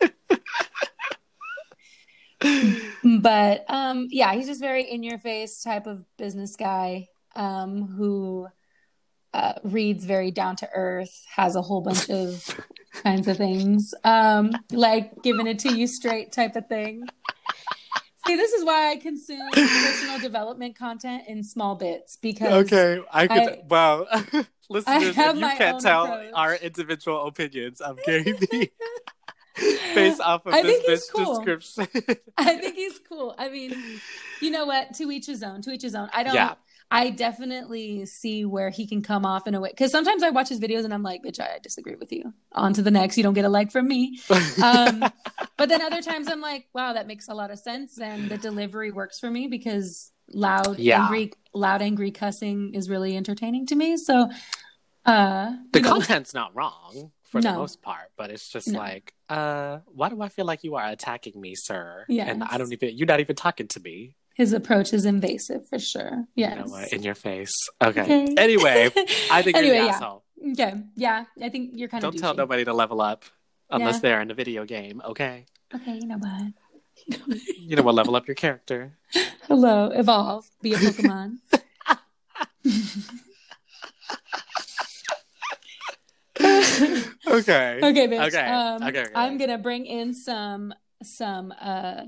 but um, yeah, he's just very in your face type of business guy um, who uh, reads very down to earth, has a whole bunch of kinds of things, um, like giving it to you straight type of thing. See, this is why I consume personal development content in small bits, because Okay, I could. I- well, listeners, have if you my can't own tell approach. our individual opinions of Gary Vee based off of I this think he's bitch cool. description. I think he's cool. I mean, you know what? To each his own. To each his own. I don't. Yeah. I definitely see where he can come off in a way, because sometimes I watch his videos and I'm like, bitch, I disagree with you. On to the next. You don't get a like from me. Um, but then other times I'm like, wow, that makes a lot of sense, and the delivery works for me, because loud, Yeah. angry, loud, angry cussing is really entertaining to me. So, uh, The you know, content's not wrong for the No. most part, but it's just No. like, uh, why do I feel like you are attacking me, sir? Yes. And I don't even, you're not even talking to me. his approach is invasive for sure. Yes. You know what? In your face. Okay. Okay. Anyway, I think Anyway, you're the yeah. asshole. Okay. Yeah. I think you're kind Don't of tell douchey. nobody to level up unless Yeah. they're in a video game, okay? Okay. You know what? You know what? Level up your character. Hello. Evolve. Be a Pokemon. Okay. Okay, bitch. Okay. Um, Okay, okay. I'm gonna bring in some some uh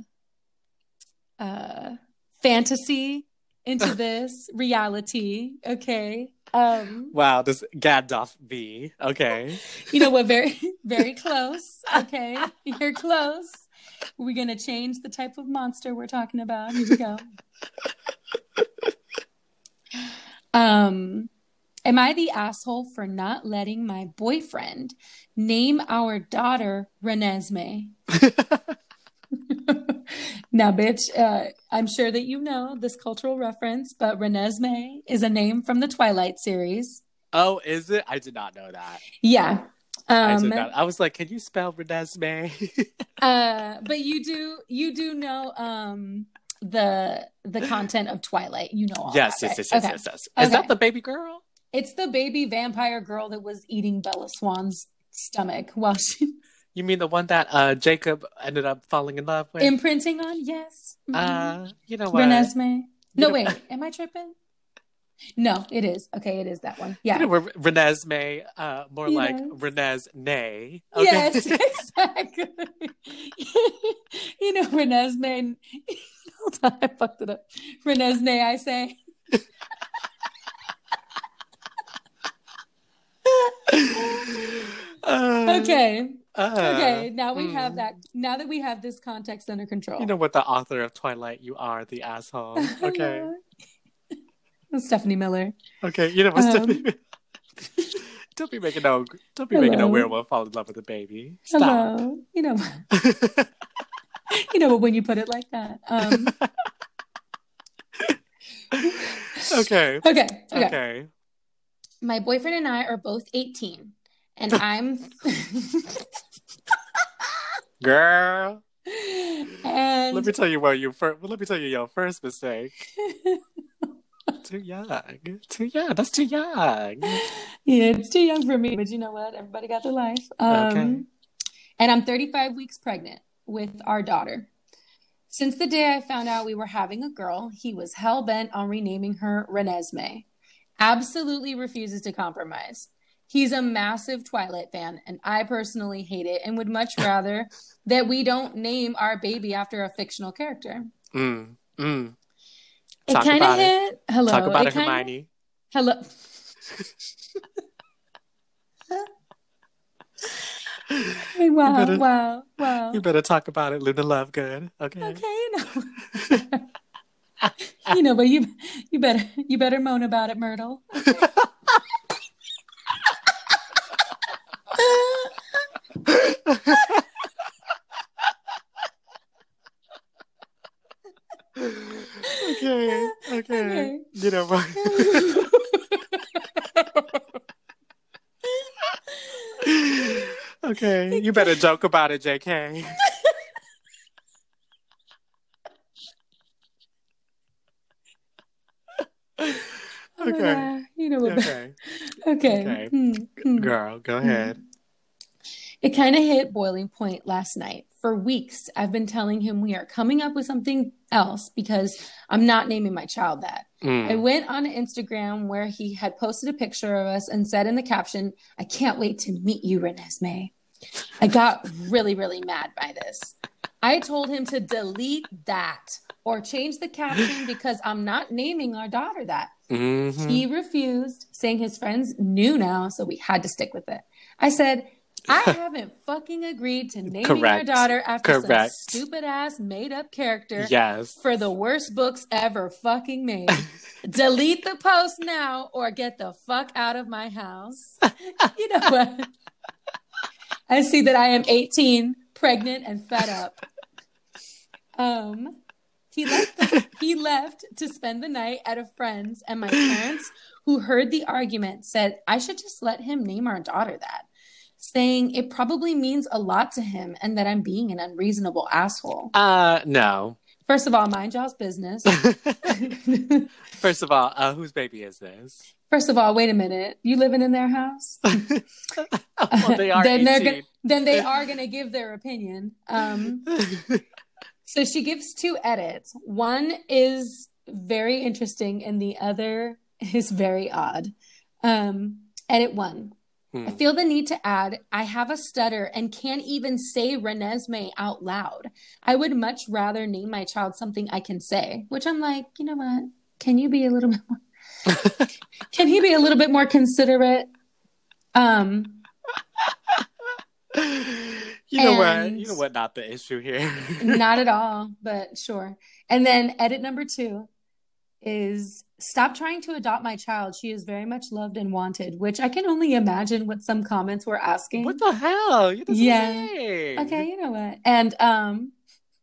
uh fantasy into this reality. Okay. Um, Wow, this Gandalf V. Okay. you know what? Very very close. Okay, you're close. We're gonna change the type of monster we're talking about. Here we go. Um. Am I the asshole for not letting my boyfriend name our daughter Renesmee? Now, bitch, uh, I'm sure that you know this cultural reference, but Renesmee is a name from the Twilight series. Oh, is it? I did not know that. Yeah. I Um, did not. I was like, can you spell Renesmee? uh, but you do, you do know um, the the content of Twilight. You know all yes, that, yes, right? yes, yes, Okay. yes, yes. Is Okay. that the baby girl? It's the baby vampire girl that was eating Bella Swan's stomach while she You mean the one that uh, Jacob ended up falling in love with? imprinting on. Yes. Mhm. uh, you know what? Renesmee. No, know- wait. Am I tripping? No, it is. Okay, it is that one. Yeah. You know, Re- Renesmee, uh, more like Yes. Renes Nay. Yes, exactly. You know, Renesmee. Hold on, I fucked it up. Renesmee, I say. Uh, Okay. uh, Okay. Now we have mm. that. Now that we have this context under control. You know what? The author of Twilight, you are the asshole. Okay. Stephanie Miller. Okay, you know what, Um, Stephanie? Don't be making no, don't be Hello. making no werewolf fall in love with a baby. Stop. Hello. You know, you know, when you put it like that. Um, okay. okay. Okay. Okay. My boyfriend and I are both eighteen, and I'm. Girl. And let me tell you what you first. Let me tell you your first mistake. Too young. Too young. That's too young. Yeah, it's too young for me, but you know what? Everybody got their life. Um, okay. And I'm thirty-five weeks pregnant with our daughter. Since the day I found out we were having a girl, he was hell-bent on renaming her Renesmee. Absolutely refuses to compromise. He's a massive Twilight fan, and I personally hate it and would much rather that we don't name our baby after a fictional character. Mm, mm. It Talk kind of about it. hit. Hello. Talk about it it, kinda, Hermione. Hello. Hey, wow, You better- wow, wow. You better talk about it, Luna Lovegood. Okay. Okay, you know. You know, but you you better you better moan about it, Myrtle. okay, okay. Okay. You know what? Okay, you better joke about it, J K. Oh my Okay. God. You know what? Okay. Okay. Okay. Hmm, hmm. Girl, go ahead. It kind of hit boiling point last night. For weeks, I've been telling him we are coming up with something else because I'm not naming my child that. Mm. I went on Instagram where he had posted a picture of us and said in the caption, "I can't wait to meet you, Renesmee." I got really, really mad by this. I told him to delete that or change the caption because I'm not naming our daughter that. Mm-hmm. He refused, saying his friends knew now, so we had to stick with it. I said, I haven't fucking agreed to naming Correct. our daughter after Correct. some stupid ass made up character Yes. for the worst books ever fucking made. Delete the post now or get the fuck out of my house. You know what? I see that I am eighteen, pregnant, and fed up. Um, he left. The, he left to spend the night at a friend's, and my parents, who heard the argument, said I should just let him name our daughter that, saying it probably means a lot to him and that I'm being an unreasonable asshole. Uh, no. First of all, mind y'all's business. First of all, uh, whose baby is this? First of all, wait a minute. You living in their house? Well, they are then, they're eighteen. go- then they are going to give their opinion. Um, so she gives two edits. One is very interesting and the other is very odd. Um, edit one. Hmm. I feel the need to add, I have a stutter and can't even say Renesmee out loud. I would much rather name my child something I can say, which I'm like, you know what? Can you be a little bit more, can he be a little bit more considerate? Um, you know what? and- You know what? Not the issue here. Not at all, but sure. And then edit number two is stop trying to adopt my child. She is very much loved and wanted, which I can only imagine what some comments were asking. What the hell? You Yeah. Say. Okay, you know what? And um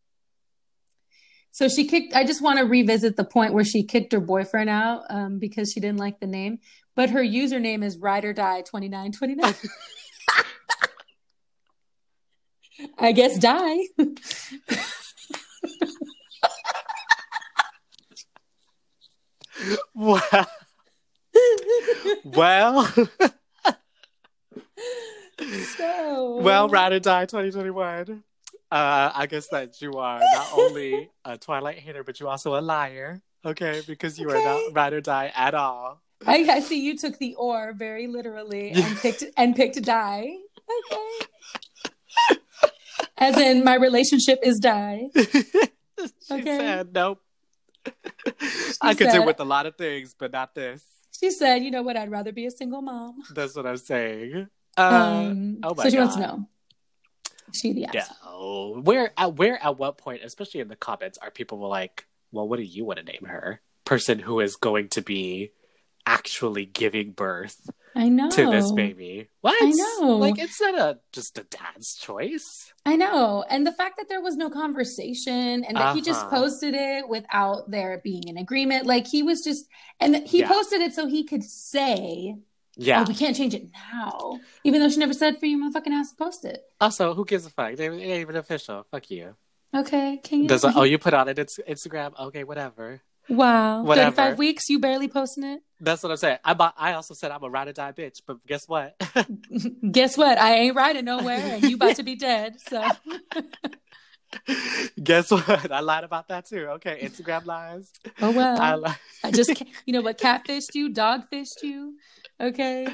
so she kicked I just want to revisit the point where she kicked her boyfriend out um because she didn't like the name, but her username is ride or die twenty-nine twenty-nine. I guess die. Well, well, So well, Ride or Die twenty twenty-one. Uh, I guess that you are not only a Twilight hater, but you're also a liar. Okay, because you Okay. are not Ride or Die at all. I, I see you took the or very literally and picked and picked die. Okay. As in my relationship is die. She Okay. said, "Nope." I could said- do with a lot of things, but not this. She said, you know what, I'd rather be a single mom. That's what I'm saying. Uh, um oh my so she wants to God. know. She the Yeah. asshole. Where at where at what point, especially in the comments, are people like, "Well, what do you want to name her?" person who is going to be actually giving birth I know. to this baby. What? I know. Like, it's not a, just a dad's choice. I know. And the fact that there was no conversation and that uh-huh. he just posted it without there being an agreement. Like, he was just, and he yeah. posted it so he could say, yeah, oh, we can't change it now. Even though she never said for your motherfucking ass to post it. Also, who gives a fuck? It ain't even official. Fuck you. Okay. Can you? Does it, oh, you put on it. It's Instagram. Okay, whatever. Wow. Whatever. thirty-five weeks, you barely posting it? That's what I'm saying. I'm a, I also said I'm a ride or die bitch, but guess what? Guess what? I ain't riding nowhere and you about to be dead, so. Guess what? I lied about that too. Okay, Instagram lies. Oh, well. I, li- I just, you know what? Catfished you, dogfished you. Okay.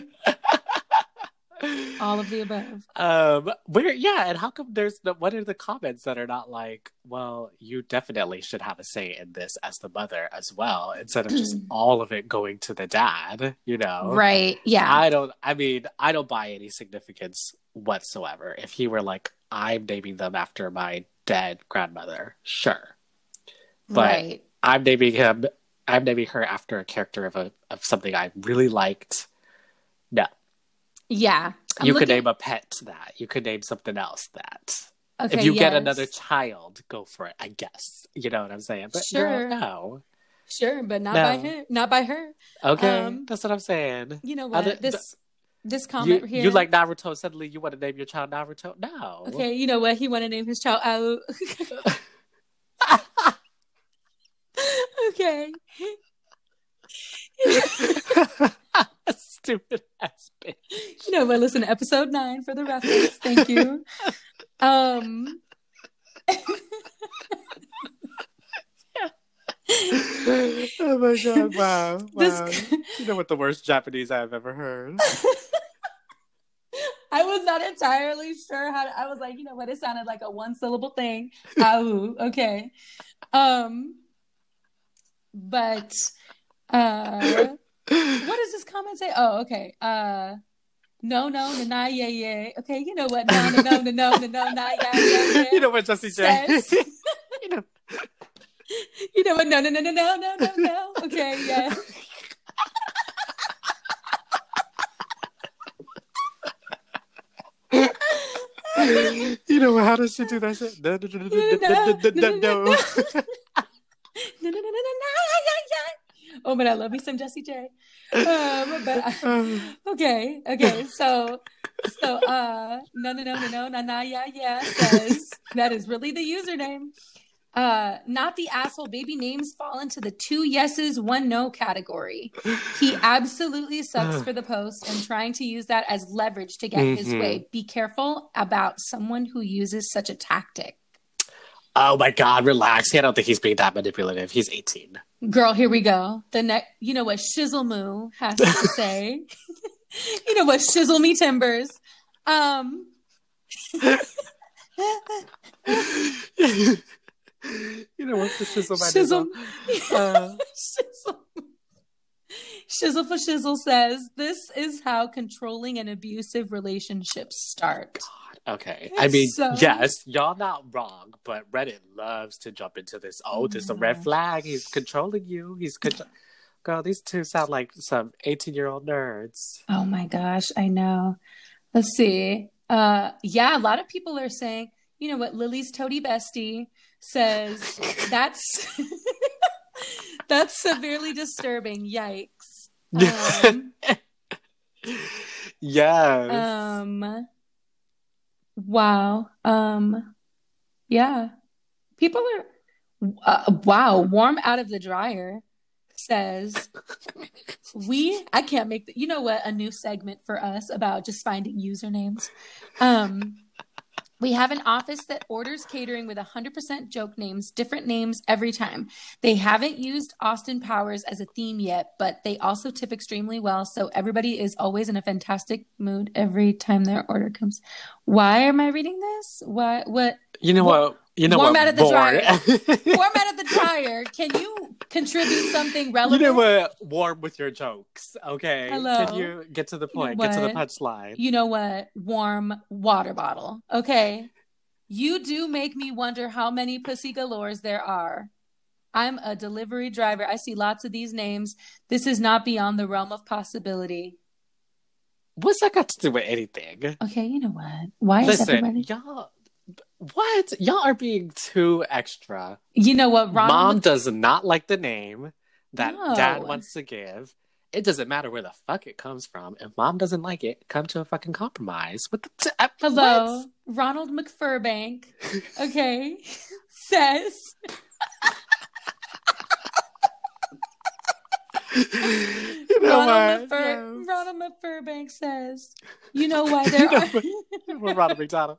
All of the above. Um, where, yeah, and how come there's no, what are the comments that are not like, well, you definitely should have a say in this as the mother as well, instead of just all of it going to the dad, you know? Right, yeah. I don't, I mean, I don't buy any significance whatsoever. If he were like, I'm naming them after my dead grandmother, sure. But right. I'm naming him, I'm naming her after a character of a of something I really liked. No. Yeah. I'm you looking... could name a pet that. You could name something else that. Okay, if you yes. get another child, go for it, I guess. You know what I'm saying? But sure. Girl, no. Sure, but not no. by him. Not by her. Okay, um, that's what I'm saying. You know what? Other, this th- this comment you, here. You like Naruto, suddenly you want to name your child Naruto? No. Okay, you know what? He want to name his child Ao. Okay. Stupid ass bitch. You know what? Listen to episode nine for the reference. Thank you. Um. Oh my god! Wow! Wow! This... You know what the worst Japanese I've ever heard. I was not entirely sure how to, I was like, you know what? It sounded like a one syllable thing. Au. Okay. Um. But. Uh. What does this comment say? Oh, okay. Uh, no, no, no, nah, yeah, yeah. Okay, you know what? No, no, no, no, no, no, no, nah, yeah, yeah, yeah. You know what, Jessie J? You know. You know what? No, no, no, no, no, no, no, no. Okay, yeah. You know how does she do that shit? No, no, no, no, no, no, no, no. No, no, no, no, no, yeah, yeah. Oh, but I love me some Jessie J. Um, but I, okay, okay. So, so, uh, no, no, no, no, no, no, no, yeah, yeah. Says that is really the username. Uh, not the asshole baby names fall into the two yeses, one no category. He absolutely sucks for the post and trying to use that as leverage to get mm-hmm. his way. Be careful about someone who uses such a tactic. Oh my God, relax. I don't think he's being that manipulative. He's eighteen. Girl, here we go. The next, you know what Shizzle Moo has to say. You know what Shizzle Me Timbers. Um. You know what the Shizzle my Shizzle. Uh. Shizzle. Shizzle for Shizzle says, this is how controlling and abusive relationships start. God, okay. It's I mean, so... yes, y'all not wrong, but Reddit loves to jump into this. Oh, there's a red flag. He's controlling you. He's con- Girl, these two sound like some eighteen-year-old nerds. Oh my gosh, I know. Let's see. Uh, yeah, a lot of people are saying, you know what, Lily's toady bestie says, that's that's severely disturbing. Yikes. Um, yes. Um. Wow. Um. Yeah. People are. Uh, wow. Warm out of the dryer says we. I can't make. The, you know what? A new segment for us about just finding usernames. Um. We have an office that orders catering with one hundred percent joke names, different names every time. They haven't used Austin Powers as a theme yet, but they also tip extremely well. So everybody is always in a fantastic mood every time their order comes. Why am I reading this? Why? What? You know what? what you know warm what? Out of the dryer. Warm out of the dryer. Can you contribute something relevant? You know what? Warm with your jokes. Okay. Hello. Can you get to the point? You know get to the punchline. You know what? Warm water bottle. Okay. You do make me wonder how many pussy galores there are. I'm a delivery driver. I see lots of these names. This is not beyond the realm of possibility. What's that got to do with anything? Okay, you know what? Why is Listen, everybody... y'all, what? Y'all are being too extra. You know what, Ronald? Mom Mc- does not like the name that No. dad wants to give. It doesn't matter where the fuck it comes from. If mom doesn't like it, come to a fucking compromise. What the t- uh, Hello, what? Ronald McFurbank, okay, says... You know Ronald, what? McFur- Yes. Ronald McFurbank says, you know why there You are... know, we're Ronald McDonald.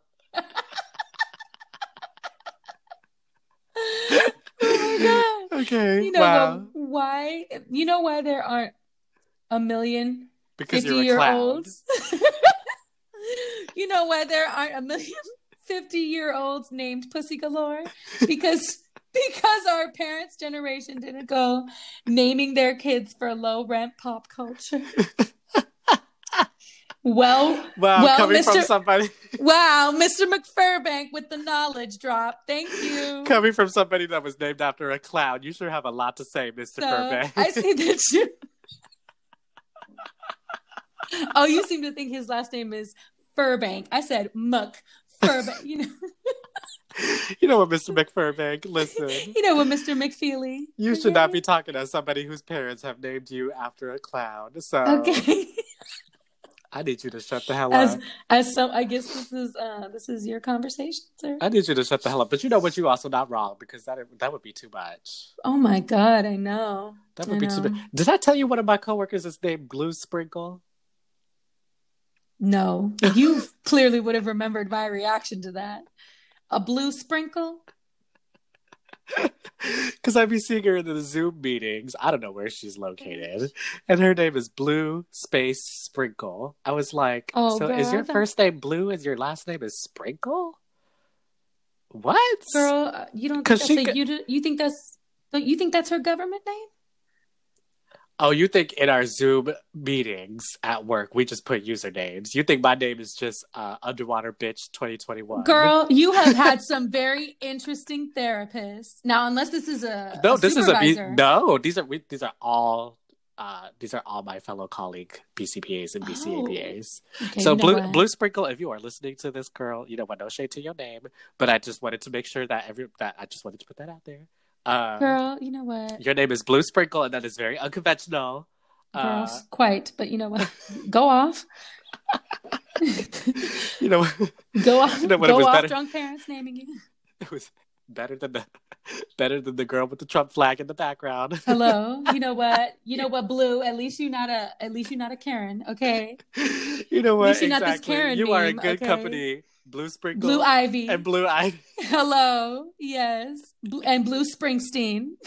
Oh my God. Okay, You know wow. what, why? You know why there aren't a million Because you're a clown. fifty-year-olds? You know why there aren't a million fifty-year-olds named Pussy Galore? Because because our parents' generation didn't go naming their kids for low-rent pop culture. Well, Wow, well, coming Mister from somebody... Wow, Mister McFurbank with the knowledge drop. Thank you. Coming from somebody that was named after a clown, you sure have a lot to say, Mister So, Furbank. I see that you... Oh, you seem to think his last name is Furbank. I said Muck Furbank. You know, You know what, Mister McFurbank? Listen, you know what, Mister McFeely. you should not be talking to somebody whose parents have named you after a clown. So Okay. I need you to shut the hell As up. as some, I guess this is uh this is your conversation, sir. I need you to shut the hell up. But you know what? You also not wrong, because that that would be too much. Oh my God, I know. That would I be know. too much. Did I tell you one of my coworkers is named Blue Sprinkle? No, you clearly would have remembered my reaction to that. A blue sprinkle? Because I be seeing her in the Zoom meetings. I don't know where she's located. And her name is Blue Space Sprinkle. I was like, Oh, so girl, is your I thought- first name Blue and your last name is Sprinkle? What? Girl, uh, you don't think 'Cause that's she a, could- you, do- you think that's don't you think that's her government name? Oh, you think in our Zoom meetings at work, we just put usernames? You think my name is just uh, Underwater Bitch twenty twenty-one? Girl, you have had some very interesting therapists. Now, unless this is a No, a this is a B- supervisor. no. These are we, these are all uh, these are all my fellow colleague B C P As and B C A B As. Okay, So you know Blue what? Blue Sprinkle, if you are listening to this, girl, you know what? No shade to your name, but I just wanted to make sure that every that I just wanted to put that out there. Uh, Girl, you know what? your name is Blue Sprinkle, and that is very unconventional. Girl, Uh, quite, but you know what? Go off. you know, Go off. You know what, it Go was off, better- drunk parents naming you. it was better than the better than the girl with the Trump flag in the background. Hello. You know what? You know what, Blue? At least you're not a at least you're not a Karen, okay? You know what? least you're not this Exactly. Karen You are in meme, good okay? company. Blue Sprinkle Blue Ivy. and Blue Ivy. Hello. Yes. Bl- and Blue Springsteen.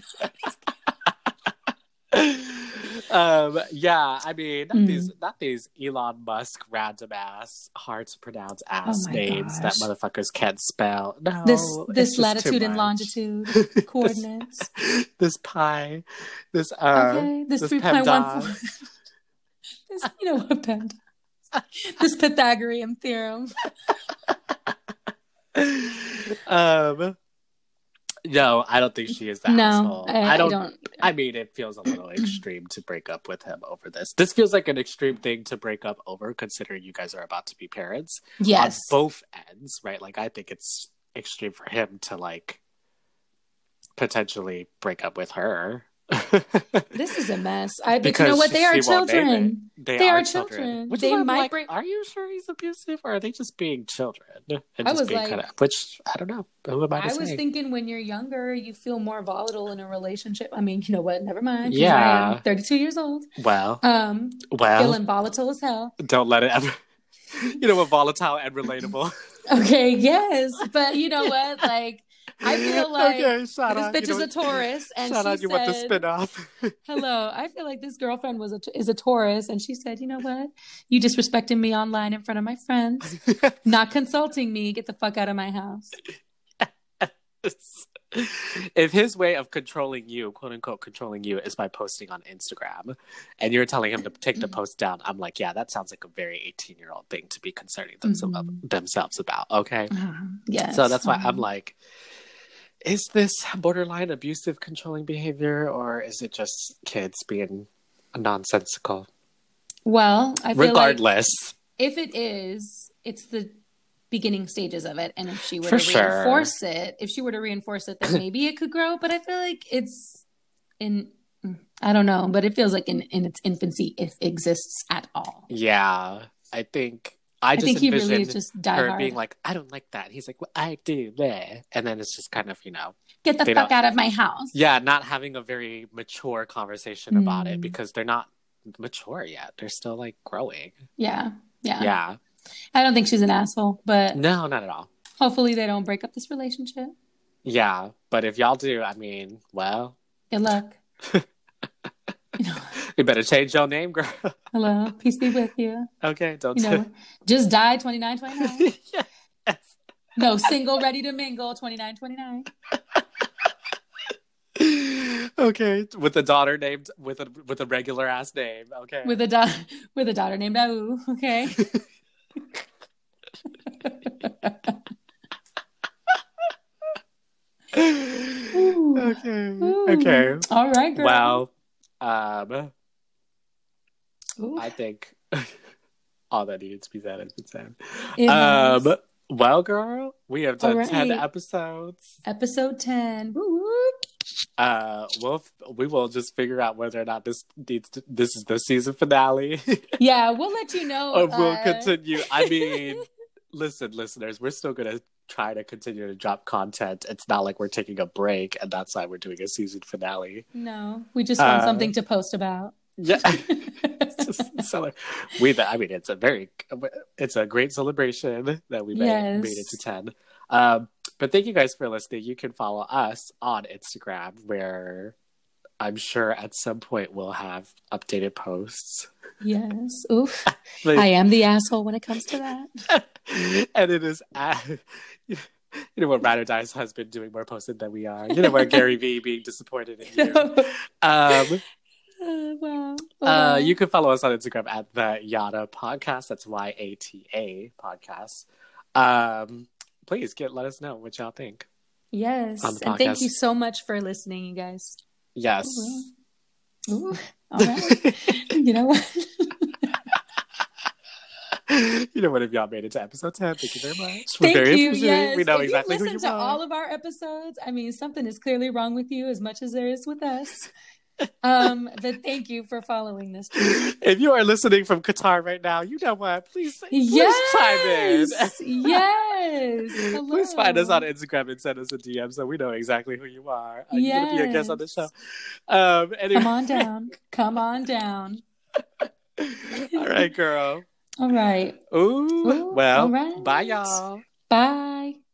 um, yeah, I mean, not Mm. these, not these Elon Musk random ass, hard to pronounce ass Oh my names gosh. that motherfuckers can't spell. No, This Oh, it's this just too latitude and much. longitude coordinates. This pi, this uh, Okay. This, this three point one four. PEMDAS. This, you know what, PEMDAS. This Pythagorean theorem. um, no, I don't think she is the No, asshole. I, I I don't. don't. I mean, it feels a little extreme to break up with him over this. This feels like an extreme thing to break up over, considering you guys are about to be parents. Yes. On both ends, right? Like, I think it's extreme for him to, like, potentially break up with her. This is a mess. I but you Because know what? They are she won't name children. it. They, They are, are children. children. Which They is why I'm might like, break- are you sure he's abusive, or are they just being children? And I just was being like- kind of, which, I don't know. Who am I to I say? was thinking when you're younger, you feel more volatile in a relationship. I mean, you know what? Never mind. 'cause Yeah. I am thirty-two years old. well, Um, well, feeling volatile as hell. don't let it ever. You know what? Volatile and relatable. Okay, yes, but you know what? Like, I feel like okay, shout this out. bitch you is know, a Taurus, and shout she out. You want the said, spin-off. "Hello." I feel like this girlfriend was a is a Taurus, and she said, "You know what? You disrespecting me online in front of my friends, not consulting me. Get the fuck out of my house." If his way of controlling you, quote unquote, controlling you, is by posting on Instagram, and you're telling him to take the post down, I'm like, yeah, that sounds like a very eighteen year old thing to be concerning them- Mhm. themselves about. Okay. Uh, yes. So that's why I'm um, like, is this borderline abusive, controlling behavior, or is it just kids being nonsensical? Well, I feel regardless, like if it is, it's the beginning stages of it, and if she were For to sure. reinforce it, if she were to reinforce it, then maybe it could grow. But I feel like it's in, I don't know, but it feels like in, in its infancy, if it exists at all. Yeah, I think I I just think he envisioned really is just die her hard. being like, I don't like that. He's like, well, I do that, and then it's just kind of, you know, Get the they fuck don't- out of my house. yeah, not having a very mature conversation about it Mm. because they're not mature yet. They're still like growing. Yeah. Yeah. Yeah, I don't think she's an asshole, but no, not at all. hopefully they don't break up this relationship. Yeah, but if y'all do, I mean, well, Good luck. You know, you better change your name, girl. hello. Peace be with you. Okay, don't. You know, just die twenty-nine twenty-nine. Yes. No, single, ready to mingle twenty-nine twenty-nine. Okay, with a daughter named with a with a regular ass name. Okay, With a daughter with a daughter named Abu, okay? Ooh. okay, Ooh. okay. All right, girl. Well, um, Ooh. I think all that needed to be said has been said. It has. Um, well, girl, we have done All right. ten episodes. Episode ten. Woo woo. Uh, we'll we will just figure out whether or not this needs to, this is the season finale, Yeah, we'll let you know. or we'll uh, continue. I mean, listen, listeners, we're still gonna try to continue to drop content. It's not like we're taking a break, and that's why we're doing a season finale. No, we just want Uh, something to post about. Yeah. So, we, I mean, it's a very, it's a great celebration that we made, Yes. made it to ten. Um, but thank you guys for listening. You can follow us on Instagram, where I'm sure at some point we'll have updated posts. Yes. Oof. Like- I am the asshole when it comes to that. And it is, at, you know, what Ride or Die's husband doing more posted than we are. You know, where Gary Vee being disappointed in you. Um, Uh, wow. Uh, you can follow us on Instagram at the Yata Podcast. That's Y A T A Podcast. Um, please get let us know what y'all think. Yes. on the And thank podcast. you so much for listening, you guys. Yes. Ooh. Ooh. All right. You know what? You know what? If y'all made it to episode ten, thank you very much. We're Thank very you. appreciative. Yes. We know If exactly you who listen you to are. all of our episodes, I mean, something is clearly wrong with you as much as there is with us. Um, but thank you for following this journey. If you are listening from Qatar right now, you know what? Please, please chime in. Yes. Yes. Hello. Please find us on Instagram and send us a D M so we know exactly who you are. Are you going to be a guest on the show? Um, anyway. Come on down. Come on down. All right, girl. All right. Ooh, Ooh, well, all right. bye, y'all. Bye.